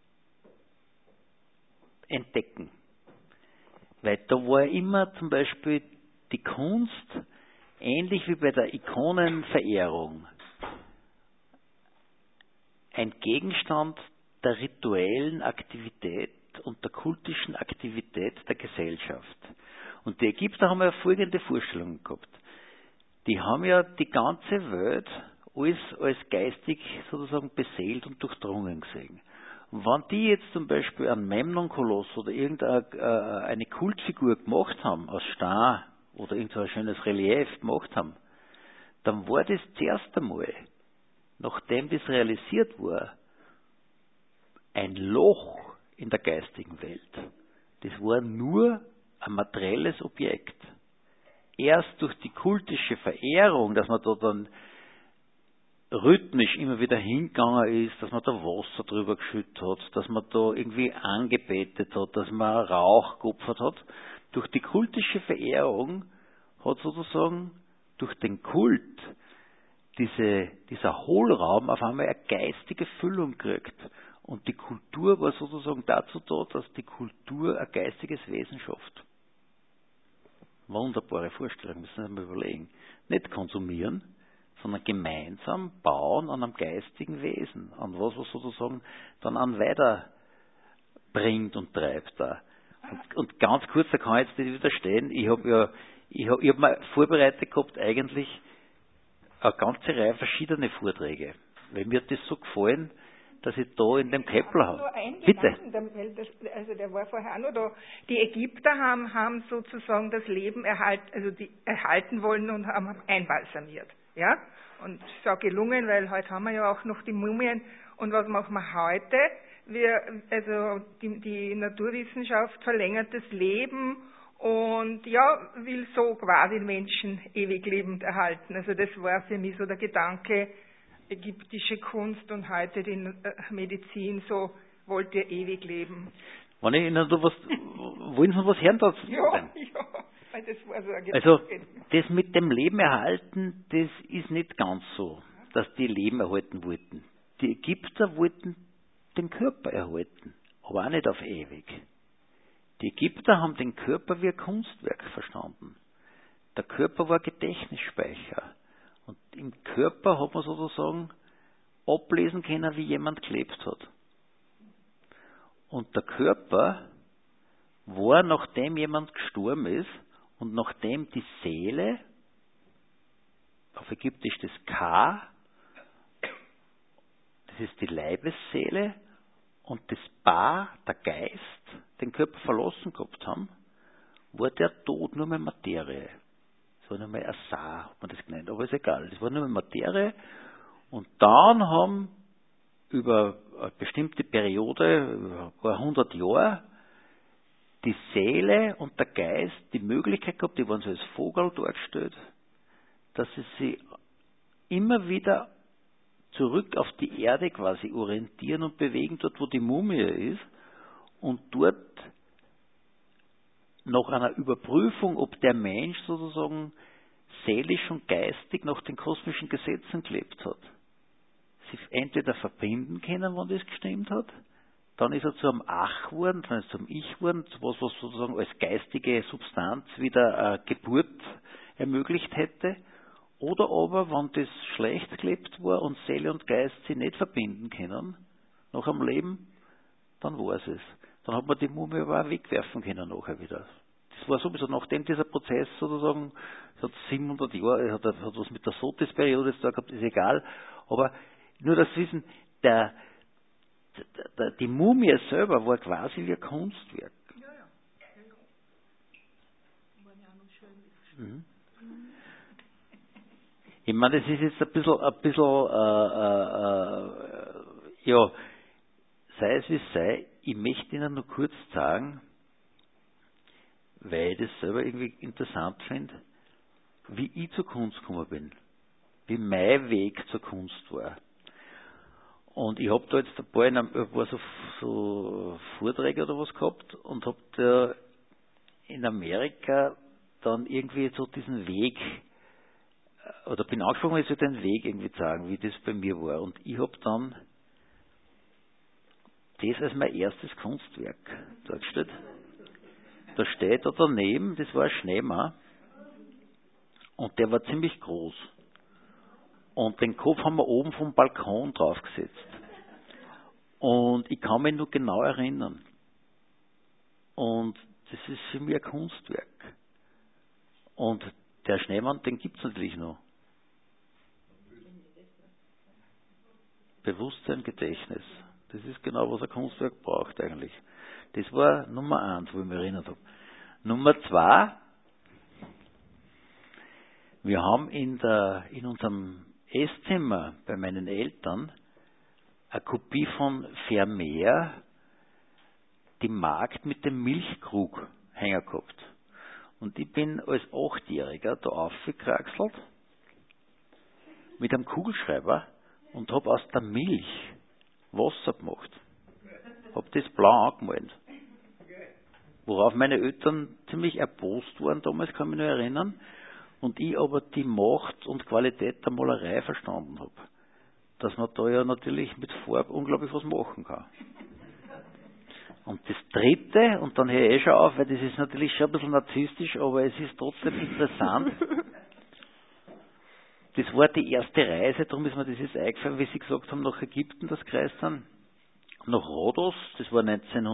entdecken. Weil da war immer zum Beispiel die Kunst, ähnlich wie bei der Ikonenverehrung, ein Gegenstand der rituellen Aktivität und der kultischen Aktivität der Gesellschaft. Und die Ägypter haben ja folgende Vorstellungen gehabt. Die haben ja die ganze Welt als geistig sozusagen beseelt und durchdrungen gesehen. Und wenn die jetzt zum Beispiel einen Memnon-Koloss oder irgendeine Kultfigur gemacht haben, aus Stein oder irgendein schönes Relief gemacht haben, dann war das zuerst einmal, nachdem das realisiert war, ein Loch in der geistigen Welt. Das war nur ein materielles Objekt. Erst durch die kultische Verehrung, dass man da dann rhythmisch immer wieder hingegangen ist, dass man da Wasser drüber geschüttet hat, dass man da irgendwie angebetet hat, dass man Rauch geopfert hat. Durch die kultische Verehrung hat sozusagen durch den Kult dieser Hohlraum auf einmal eine geistige Füllung gekriegt. Und die Kultur war sozusagen dazu da, dass die Kultur ein geistiges Wesen schafft. Wunderbare Vorstellung, müssen wir mal überlegen. Nicht konsumieren, sondern gemeinsam bauen an einem geistigen Wesen, an was sozusagen dann an weiterbringt und treibt da. Und ganz kurz, da kann ich jetzt nicht widerstehen, ich hab mir vorbereitet gehabt eigentlich eine ganze Reihe verschiedene Vorträge, weil mir hat das so gefallen, dass ich da in dem Kepler habe. Bitte. Der war vorher auch noch da. Die Ägypter haben sozusagen das Leben erhalten wollen und haben einbalsamiert. Ja? Und es ist auch gelungen, weil heute haben wir ja auch noch die Mumien. Und was machen wir heute? Die Naturwissenschaft verlängert das Leben und will so quasi Menschen ewig lebend erhalten. Also das war für mich so der Gedanke, ägyptische Kunst und heute die Medizin, so wollt ihr ewig leben. Wenn ich Ihnen da wollen Sie was hören dazu? Ja, das war so ein Gedanke. Also, das mit dem Leben erhalten, das ist nicht ganz so, dass die Leben erhalten wollten. Die Ägypter wollten den Körper erhalten, aber auch nicht auf ewig. Die Ägypter haben den Körper wie ein Kunstwerk verstanden. Der Körper war Gedächtnisspeicher. Und im Körper hat man sozusagen ablesen können, wie jemand gelebt hat. Und der Körper war, nachdem jemand gestorben ist und nachdem die Seele, auf Ägyptisch das Ka, das ist die Leibesseele, und das Ba, der Geist, den Körper verlassen gehabt haben, war der Tod nur mehr Materie. Das war nur mehr Asar, hat man das genannt, aber ist egal. Das war nur mehr Materie. Und dann haben über eine bestimmte Periode, über ein paar 100 Jahre, die Seele und der Geist die Möglichkeit gehabt, die waren so als Vogel dargestellt, dass sie sich immer wieder zurück auf die Erde quasi orientieren und bewegen, dort wo die Mumie ist, und dort nach einer Überprüfung, ob der Mensch sozusagen seelisch und geistig nach den kosmischen Gesetzen gelebt hat, sich entweder verbinden können, wenn das gestimmt hat, dann ist er zu einem Ach geworden, dann ist er zum Ich geworden, was sozusagen als geistige Substanz wieder eine Geburt ermöglicht hätte. Oder aber, wenn das schlecht gelebt war und Seele und Geist sich nicht verbinden können, nach einem Leben, dann war es. Dann hat man die Mumie aber auch wegwerfen können nachher wieder. Das war sowieso, nachdem dieser Prozess sozusagen, es hat 700 Jahre, hat was mit der Sotis-Periode zu tun gehabt, ist egal, aber nur das Wissen, die Mumie selber war quasi wie ein Kunstwerk. Mhm. Ich meine, das ist jetzt ein bisschen ja, sei es wie es sei, ich möchte Ihnen nur kurz sagen, weil ich das selber irgendwie interessant finde, wie ich zur Kunst gekommen bin, wie mein Weg zur Kunst war. Und ich habe da jetzt ein paar so Vorträge oder was gehabt und habe da in Amerika dann irgendwie so diesen Weg, oder bin angesprochen, ich soll den Weg irgendwie sagen, wie das bei mir war. Und ich habe dann das als mein erstes Kunstwerk dargestellt. Da steht da daneben, das war ein Schneemann und der war ziemlich groß. Und den Kopf haben wir oben vom Balkon draufgesetzt. Und ich kann mich nur genau erinnern. Und das ist für mich ein Kunstwerk. Und der Schneemann, den gibt es natürlich noch. Bewusstsein, Gedächtnis. Das ist genau, was ein Kunstwerk braucht eigentlich. Das war Nummer 1, wo ich mich erinnert habe. Nummer 2, wir haben in unserem Esszimmer bei meinen Eltern eine Kopie von Vermeer, die Magd mit dem Milchkrug, hängen gehabt. Und ich bin als 8-Jähriger da aufgekraxelt mit einem Kugelschreiber und habe aus der Milch Wasser gemacht. Habe das blau angemalt. Worauf meine Eltern ziemlich erbost waren damals, kann ich mich noch erinnern. Und ich aber die Macht und Qualität der Malerei verstanden habe. Dass man da ja natürlich mit Farbe unglaublich was machen kann. Und das dritte, und dann höre ich schon auf, weil das ist natürlich schon ein bisschen narzisstisch, aber es ist trotzdem interessant. Das war die erste Reise, darum ist mir das jetzt eingefallen, wie Sie gesagt haben, nach Ägypten, das gereist sind. Nach Rhodos, das war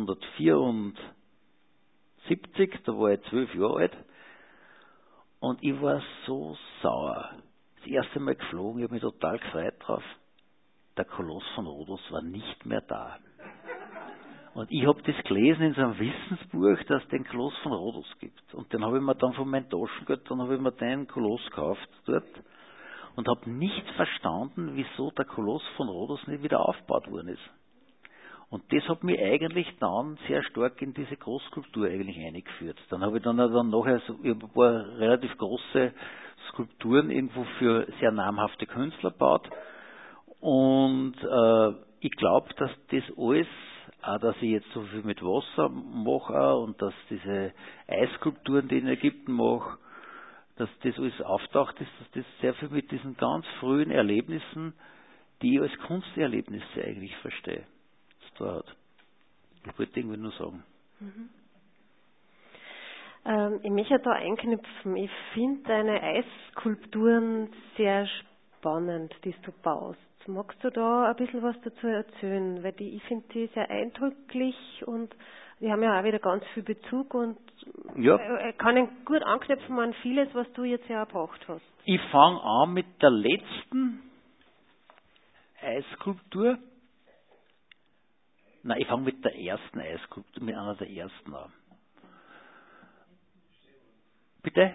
1974, da war ich 12 Jahre alt. Und ich war so sauer. Das erste Mal geflogen, ich habe mich total gefreut drauf. Der Koloss von Rhodos war nicht mehr da. Und ich habe das gelesen in so einem Wissensbuch, dass es den Koloss von Rhodos gibt. Und den habe ich mir dann von meinem Taschengeld, dann habe ich mir den Koloss gekauft dort und habe nicht verstanden, wieso der Koloss von Rhodos nicht wieder aufgebaut worden ist. Und das hat mich eigentlich dann sehr stark in diese Großskulptur eigentlich eingeführt. Dann habe ich dann nachher so ein paar relativ große Skulpturen irgendwo für sehr namhafte Künstler gebaut. Und ich glaube, dass das alles, auch dass ich jetzt so viel mit Wasser mache und dass diese Eisskulpturen, die ich in Ägypten mache, dass das alles auftaucht ist, dass das sehr viel mit diesen ganz frühen Erlebnissen, die ich als Kunsterlebnisse eigentlich verstehe, zu tun hat. Ich wollte irgendwie nur sagen. Ich möchte da einknüpfen. Ich finde deine Eisskulpturen sehr spannend, die du baust. Magst du da ein bisschen was dazu erzählen? Weil ich finde die sehr eindrücklich und die haben ja auch wieder ganz viel Bezug und kann gut anknüpfen an vieles, was du jetzt ja erbracht hast. Ich fange an mit der letzten Eisskulptur. Nein, ich fange mit der ersten Eisskulptur, mit einer der ersten an. Bitte?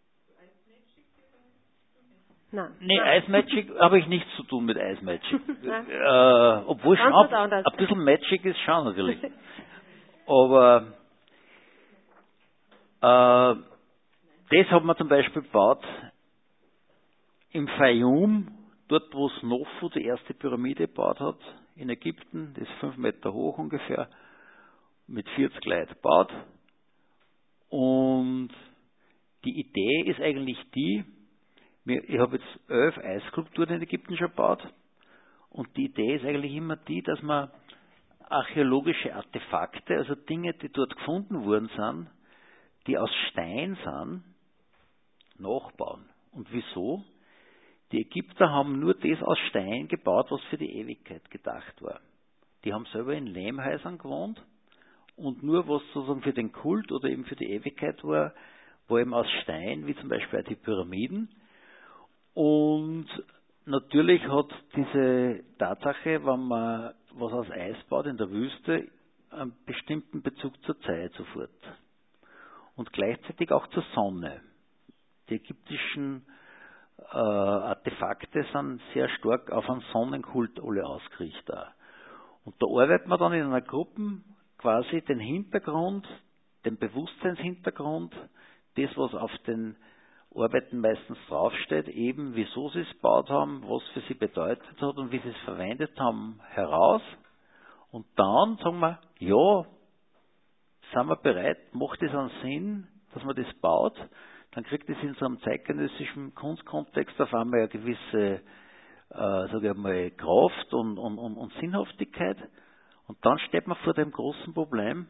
Nein. Nee, Ice Magic habe ich nichts zu tun mit Ice Magic. Obwohl schon ein bisschen Magic ist schon natürlich. Aber das hat man zum Beispiel gebaut im Fayum, dort wo Snofu die erste Pyramide gebaut hat, in Ägypten, das ist 5 Meter hoch ungefähr, mit 40 Leuten gebaut. Und die Idee ist eigentlich die, ich habe jetzt 11 Eisskulpturen in Ägypten schon gebaut und die Idee ist eigentlich immer die, dass man archäologische Artefakte, also Dinge, die dort gefunden worden sind, die aus Stein sind, nachbauen. Und wieso? Die Ägypter haben nur das aus Stein gebaut, was für die Ewigkeit gedacht war. Die haben selber in Lehmhäusern gewohnt Und nur was sozusagen für den Kult oder eben für die Ewigkeit war eben aus Stein, wie zum Beispiel auch die Pyramiden. Und natürlich hat diese Tatsache, wenn man was aus Eis baut in der Wüste, einen bestimmten Bezug zur Zeit sofort. Und gleichzeitig auch zur Sonne. Die ägyptischen Artefakte sind sehr stark auf einen Sonnenkult alle ausgerichtet. Und da arbeitet man dann in einer Gruppe quasi den Hintergrund, den Bewusstseinshintergrund, das, was auf den Arbeiten meistens draufsteht, eben wieso sie es gebaut haben, was für sie bedeutet hat und wie sie es verwendet haben, heraus. Und dann sagen wir, ja, sind wir bereit, macht es einen Sinn, dass man das baut, dann kriegt es in so einem zeitgenössischen Kunstkontext auf einmal eine gewisse, sage ich mal, Kraft und Sinnhaftigkeit. Und dann steht man vor dem großen Problem,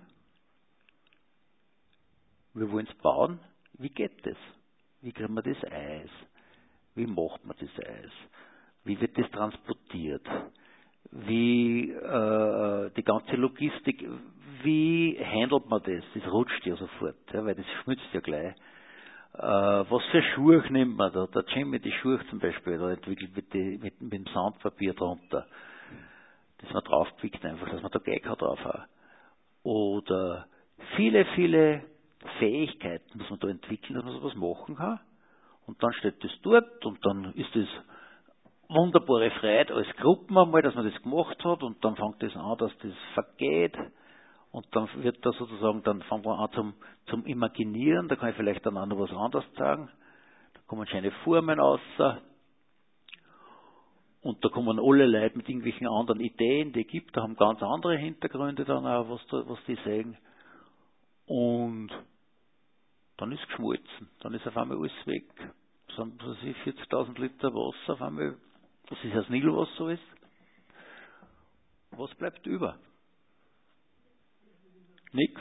wir wollen es bauen, wie geht das? Wie kriegen wir das Eis? Wie macht man das Eis? Wie wird das transportiert? Wie die ganze Logistik, wie handelt man das? Das rutscht ja sofort, ja, weil das schmilzt ja gleich. Was für Schuhe nimmt man da? Der Jim mit den Schuhen zum Beispiel, da entwickelt mit dem Sandpapier drunter, das man draufpickt einfach, dass man da Geiger drauf hat. Oder viele, viele Fähigkeiten muss man da entwickeln, dass man sowas machen kann. Und dann steht das dort und dann ist das wunderbare Freude als Gruppen einmal, dass man das gemacht hat und dann fängt das an, dass das vergeht. Und dann wird das sozusagen, dann fangen wir an zum Imaginieren, da kann ich vielleicht dann auch noch was anderes sagen. Da kommen schöne Formen raus. Und da kommen alle Leute mit irgendwelchen anderen Ideen, die Ägypter haben ganz andere Hintergründe dann auch, was die sagen. Und dann ist geschmolzen, dann ist auf einmal alles weg. Das sind 40.000 Liter Wasser auf einmal, das ist das Nilwasser ist. Was bleibt über? Nichts.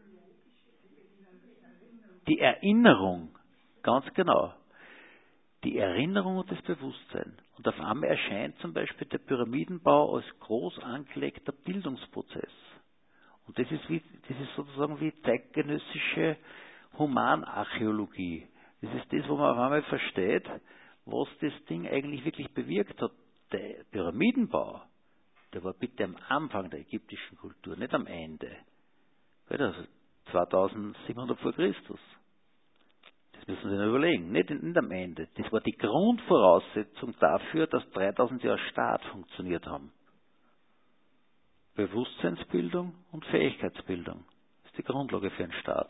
Die Erinnerung, ganz genau. Die Erinnerung und das Bewusstsein. Und auf einmal erscheint zum Beispiel der Pyramidenbau als groß angelegter Bildungsprozess. Und das ist sozusagen wie zeitgenössische Humanarchäologie. Das ist das, wo man auf einmal versteht, was das Ding eigentlich wirklich bewirkt hat. Der Pyramidenbau, der war bitte am Anfang der ägyptischen Kultur, nicht am Ende. Also 2700 vor Christus. Das müssen Sie sich überlegen, nicht am Ende. Das war die Grundvoraussetzung dafür, dass 3000 Jahre Staat funktioniert haben. Bewusstseinsbildung und Fähigkeitsbildung. Das ist die Grundlage für einen Staat.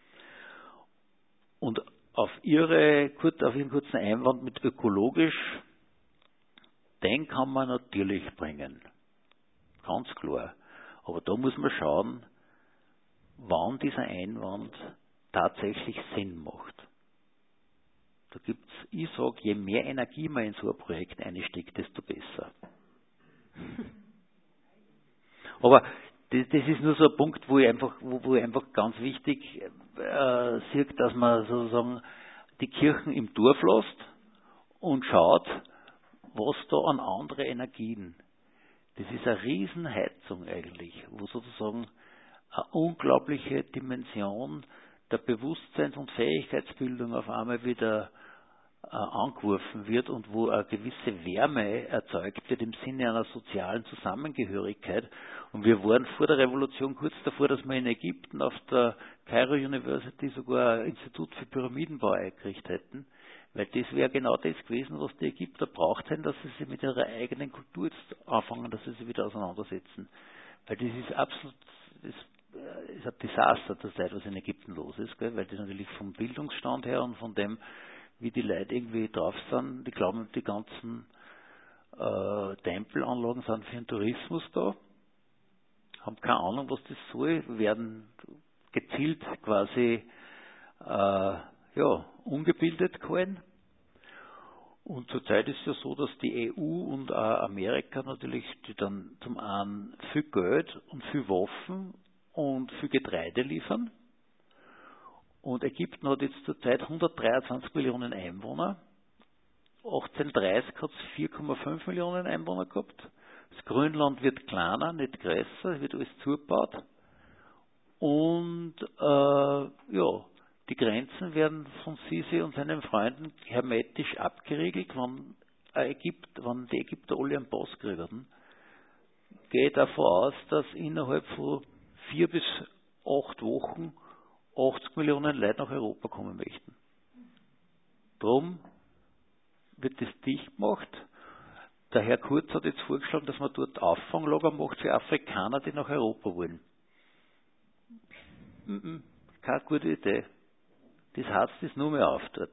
Und auf Ihren kurzen Einwand mit ökologisch, den kann man natürlich bringen. Ganz klar. Aber da muss man schauen, wann dieser Einwand tatsächlich Sinn macht. Da gibt's, ich sage, je mehr Energie man in so ein Projekt einsteckt, desto besser. Aber das ist nur so ein Punkt, wo ich einfach ganz wichtig sehe, dass man sozusagen die Kirchen im Dorf lässt und schaut, was da an andere Energien. Das ist eine Riesenheizung eigentlich, wo sozusagen eine unglaubliche Dimension der Bewusstseins- und Fähigkeitsbildung auf einmal wieder angeworfen wird und wo eine gewisse Wärme erzeugt wird im Sinne einer sozialen Zusammengehörigkeit. Und wir waren vor der Revolution kurz davor, dass wir in Ägypten auf der Cairo University sogar ein Institut für Pyramidenbau eingerichtet hätten, weil das wäre genau das gewesen, was die Ägypter braucht hätten, dass sie sich mit ihrer eigenen Kultur jetzt anfangen, dass sie sich wieder auseinandersetzen. Weil das ist absolut, das ist ein Desaster zur Zeit, was in Ägypten los ist, gell? Weil das natürlich vom Bildungsstand her und von dem, wie die Leute irgendwie drauf sind, die glauben, die ganzen Tempelanlagen sind für den Tourismus da, haben keine Ahnung, was das soll, werden gezielt quasi ungebildet gehalten. Und zurzeit ist es ja so, dass die EU und auch Amerika natürlich, die dann zum einen viel Geld und viel Waffen und viel Getreide liefern. Und Ägypten hat jetzt zurzeit 123 Millionen Einwohner. 1830 hat es 4,5 Millionen Einwohner gehabt. Das Grünland wird kleiner, nicht größer, es wird alles zugebaut. Und die Grenzen werden von Sisi und seinen Freunden hermetisch abgeriegelt, wenn die Ägypter alle einen Pass kriegen. Gehe davon aus, dass innerhalb von 4 bis 8 Wochen 80 Millionen Leute nach Europa kommen möchten. Darum wird das dicht gemacht. Der Herr Kurz hat jetzt vorgeschlagen, dass man dort Auffanglager macht für Afrikaner, die nach Europa wollen. Keine gute Idee. Das heizt es nur mehr auf dort.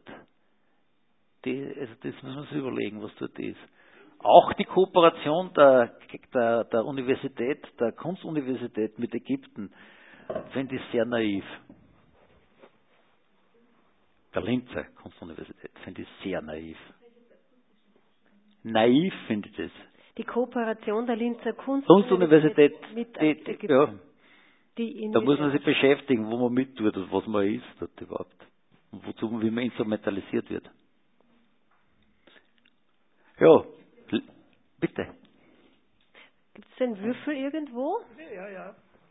Das muss man sich überlegen, was dort ist. Auch die Kooperation der Universität, der Kunstuniversität mit Ägypten, finde ich sehr naiv. Der Linzer Kunstuniversität finde ich sehr naiv. Naiv finde ich das. Die Kooperation der Linzer Kunstuniversität mit Ägypten. Ja. Da muss man sich sich beschäftigen, wo man mittut und was man ist dort überhaupt. Und wie man instrumentalisiert wird. Ja, bitte. Gibt es den Würfel irgendwo? Ja.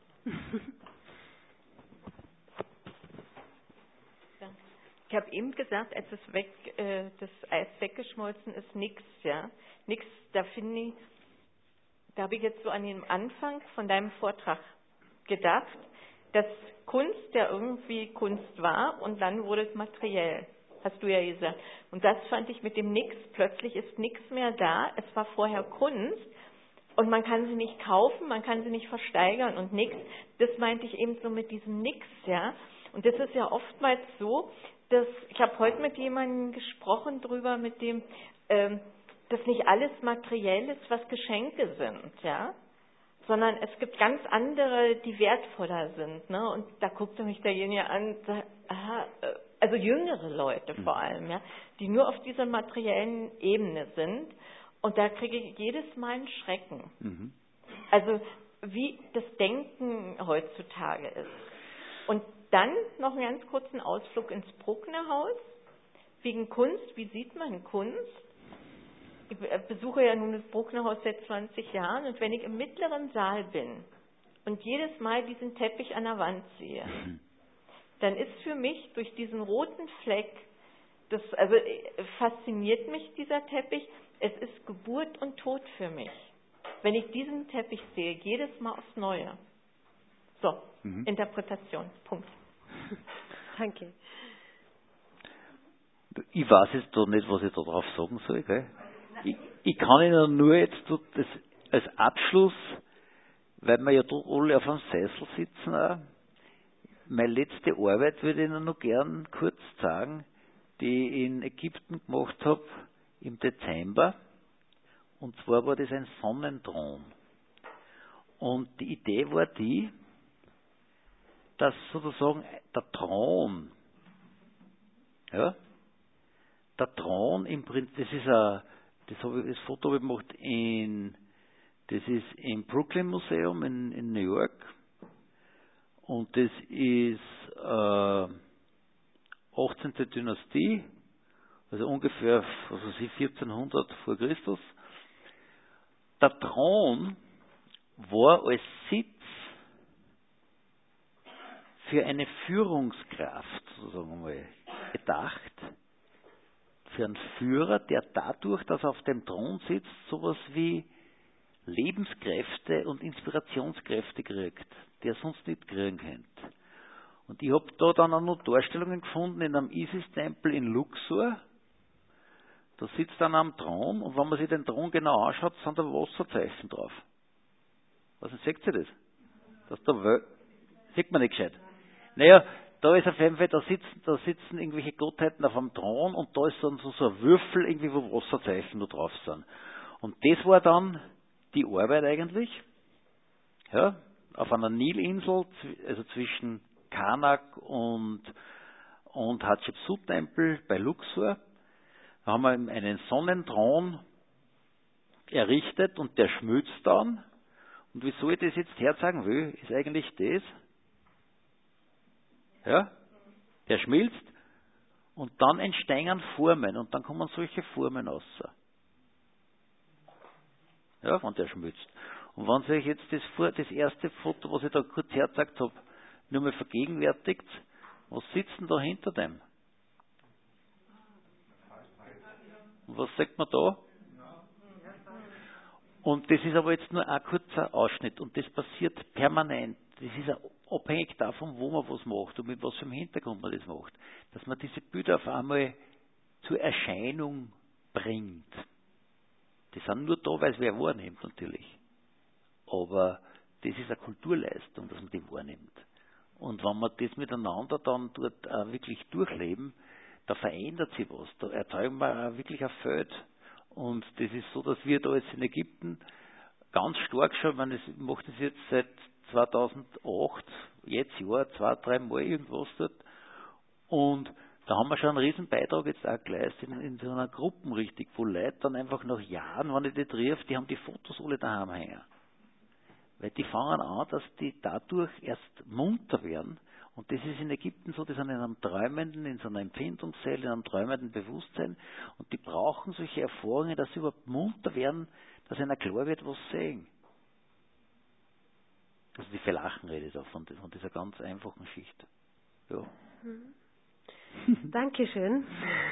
Ich habe eben gesagt, als das Eis weggeschmolzen ist, nix, ja. Nix, da habe ich jetzt so an den Anfang von deinem Vortrag gedacht, dass Kunst ja irgendwie Kunst war und dann wurde es materiell, hast du ja gesagt. Und das fand ich mit dem Nix, plötzlich ist nichts mehr da, es war vorher Kunst und man kann sie nicht kaufen, man kann sie nicht versteigern und nix, das meinte ich eben so mit diesem Nix, ja. Und das ist ja oftmals so, dass, ich habe heute mit jemandem gesprochen drüber, mit dem, dass nicht alles materiell ist, was Geschenke sind, ja. Sondern es gibt ganz andere, die wertvoller sind. Ne? Und da guckte mich derjenige an und sagt, also jüngere Leute vor allem, ja, die nur auf dieser materiellen Ebene sind. Und da kriege ich jedes Mal einen Schrecken. Mhm. Also wie das Denken heutzutage ist. Und dann noch einen ganz kurzen Ausflug ins Brucknerhaus. Wegen Kunst, wie sieht man Kunst? Ich besuche ja nun das Brucknerhaus seit 20 Jahren und wenn ich im mittleren Saal bin und jedes Mal diesen Teppich an der Wand sehe, dann ist für mich durch diesen roten Fleck, fasziniert mich dieser Teppich, es ist Geburt und Tod für mich. Wenn ich diesen Teppich sehe, jedes Mal aufs Neue. So, Interpretation, Punkt. Danke. Ich weiß jetzt doch nicht, was ich da drauf sagen soll, gell? Ich kann Ihnen nur jetzt das als Abschluss, weil wir ja doch alle auf einem Sessel sitzen, auch, meine letzte Arbeit würde ich Ihnen noch gern kurz sagen, die ich in Ägypten gemacht habe im Dezember. Und zwar war das ein Sonnenthron. Und die Idee war die, dass sozusagen der Thron, ja, der Thron im Prinzip, das Foto habe ich gemacht das ist im Brooklyn Museum in New York und das ist 18. Dynastie, also ungefähr 1400 vor Christus. Der Thron war als Sitz für eine Führungskraft, sozusagen mal, gedacht. Für einen Führer, der dadurch, dass er auf dem Thron sitzt, sowas wie Lebenskräfte und Inspirationskräfte kriegt, die er sonst nicht kriegen könnte. Und ich habe da dann auch noch Darstellungen gefunden in einem Isis-Tempel in Luxor. Da sitzt dann am Thron und wenn man sich den Thron genau anschaut, sind da Wasserzeichen drauf. Was seht ihr das? Sieht man nicht gescheit. Naja, da ist auf jeden Fall, da sitzen irgendwelche Gottheiten auf einem Thron und da ist dann so ein Würfel, irgendwie, wo Wasserzeichen noch drauf sind. Und das war dann die Arbeit eigentlich, ja, auf einer Nilinsel, also zwischen Karnak und Hatschepsut-Tempel bei Luxor. Da haben wir einen Sonnenthron errichtet und der schmilzt dann. Und wieso ich das jetzt herzeigen will, ist eigentlich das. Ja, der schmilzt und dann entstehen Formen und dann kommen solche Formen raus. Ja, wenn der schmilzt. Und wenn Sie euch jetzt das erste Foto, was ich da kurz hergezeigt habe, nur mal vergegenwärtigt, was sitzt denn da hinter dem? Und was sagt man da? Und das ist aber jetzt nur ein kurzer Ausschnitt und das passiert permanent. Das ist auch abhängig davon, wo man was macht und mit was für einem Hintergrund man das macht. Dass man diese Bilder auf einmal zur Erscheinung bringt. Die sind nur da, weil es wer wahrnimmt natürlich. Aber das ist eine Kulturleistung, dass man die wahrnimmt. Und wenn wir das miteinander dann dort auch wirklich durchleben, da verändert sich was. Da erzeugen wir auch wirklich ein Feld. Und das ist so, dass wir da jetzt in Ägypten ganz stark schon, ich mache das jetzt seit 2008, jetzt Jahr, 2-3 Mal irgendwas dort. Und da haben wir schon einen riesen Beitrag jetzt auch geleistet in so einer Gruppe richtig, wo Leute dann einfach nach Jahren, wenn ich die treffe, die haben die Fotos alle daheim hängen. Weil die fangen an, dass die dadurch erst munter werden. Und das ist in Ägypten so, die sind in einem träumenden, in so einer Empfindungszelle, in einem träumenden Bewusstsein. Und die brauchen solche Erfahrungen, dass sie überhaupt munter werden, dass ihnen klar wird, was sie sehen. Also die Verlachen rede ich auch von dieser ganz einfachen Schicht. Ja. Dankeschön.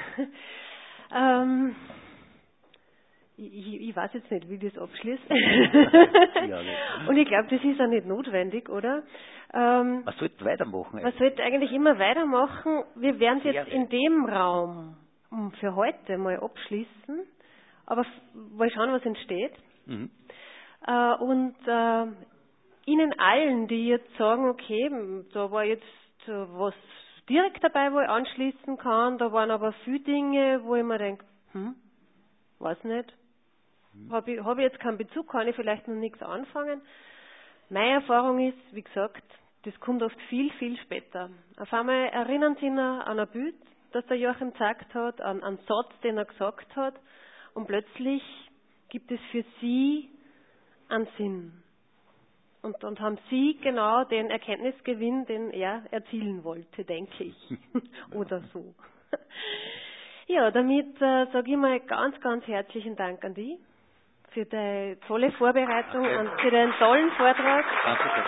Ich weiß jetzt nicht, wie das abschließt. Und ich glaube, das ist auch nicht notwendig, oder? Man sollte weitermachen. Man sollte eigentlich immer weitermachen. Wir werden es jetzt in dem Raum für heute mal abschließen, aber mal schauen, was entsteht. Mhm. Und Ihnen allen, die jetzt sagen, okay, da war jetzt was direkt dabei, wo ich anschließen kann, da waren aber viele Dinge, wo ich mir denke, weiß nicht, habe ich jetzt keinen Bezug, kann ich vielleicht noch nichts anfangen. Meine Erfahrung ist, wie gesagt, das kommt oft viel, viel später. Auf einmal erinnern Sie sich an ein Bild, das der Joachim gezeigt hat, an einen Satz, den er gesagt hat, und plötzlich gibt es für Sie einen Sinn. Und haben Sie genau den Erkenntnisgewinn, den er erzielen wollte, denke ich. Oder so. Ja, damit sage ich mal ganz, ganz herzlichen Dank an dich für deine tolle Vorbereitung und für deinen tollen Vortrag. Danke.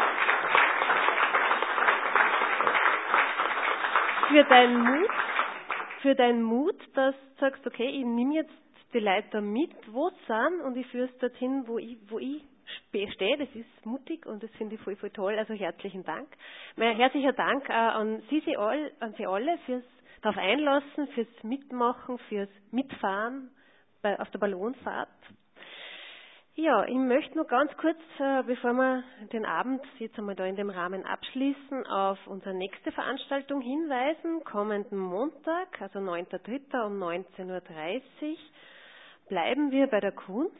Für deinen Mut, dass du sagst, okay, ich nehme jetzt die Leute da mit, wo sie sind, und ich führe es dorthin, wo ich stehe. Das ist mutig und das finde ich voll, voll toll. Also herzlichen Dank. Mein herzlicher Dank an Sie alle fürs darauf einlassen, fürs Mitmachen, fürs Mitfahren auf der Ballonfahrt. Ja, ich möchte nur ganz kurz, bevor wir den Abend jetzt einmal da in dem Rahmen abschließen, auf unsere nächste Veranstaltung hinweisen. Kommenden Montag, also 9.3. um 19.30 Uhr, bleiben wir bei der Kunst,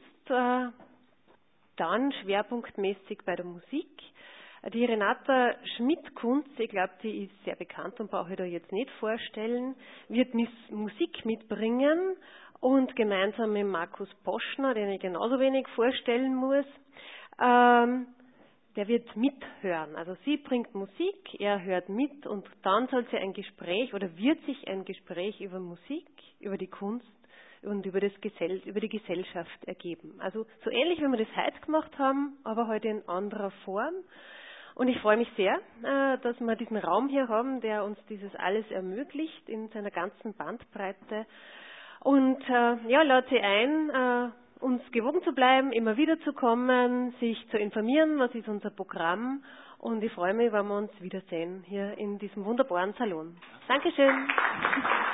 dann schwerpunktmäßig bei der Musik. Die Renata Schmidt-Kunz, ich glaube, die ist sehr bekannt und brauche ich da jetzt nicht vorstellen, wird Musik mitbringen und gemeinsam mit Markus Poschner, den ich genauso wenig vorstellen muss, der wird mithören. Also sie bringt Musik, er hört mit und dann soll sie ein Gespräch oder wird sich ein Gespräch über Musik, über die Kunst und über die Gesellschaft ergeben. Also so ähnlich, wie wir das heute gemacht haben, aber heute in anderer Form. Und ich freue mich sehr, dass wir diesen Raum hier haben, der uns dieses alles ermöglicht in seiner ganzen Bandbreite. Und lade Sie ein, uns gewogen zu bleiben, immer wieder zu kommen, sich zu informieren, was ist unser Programm. Und ich freue mich, wenn wir uns wiedersehen hier in diesem wunderbaren Salon. Dankeschön.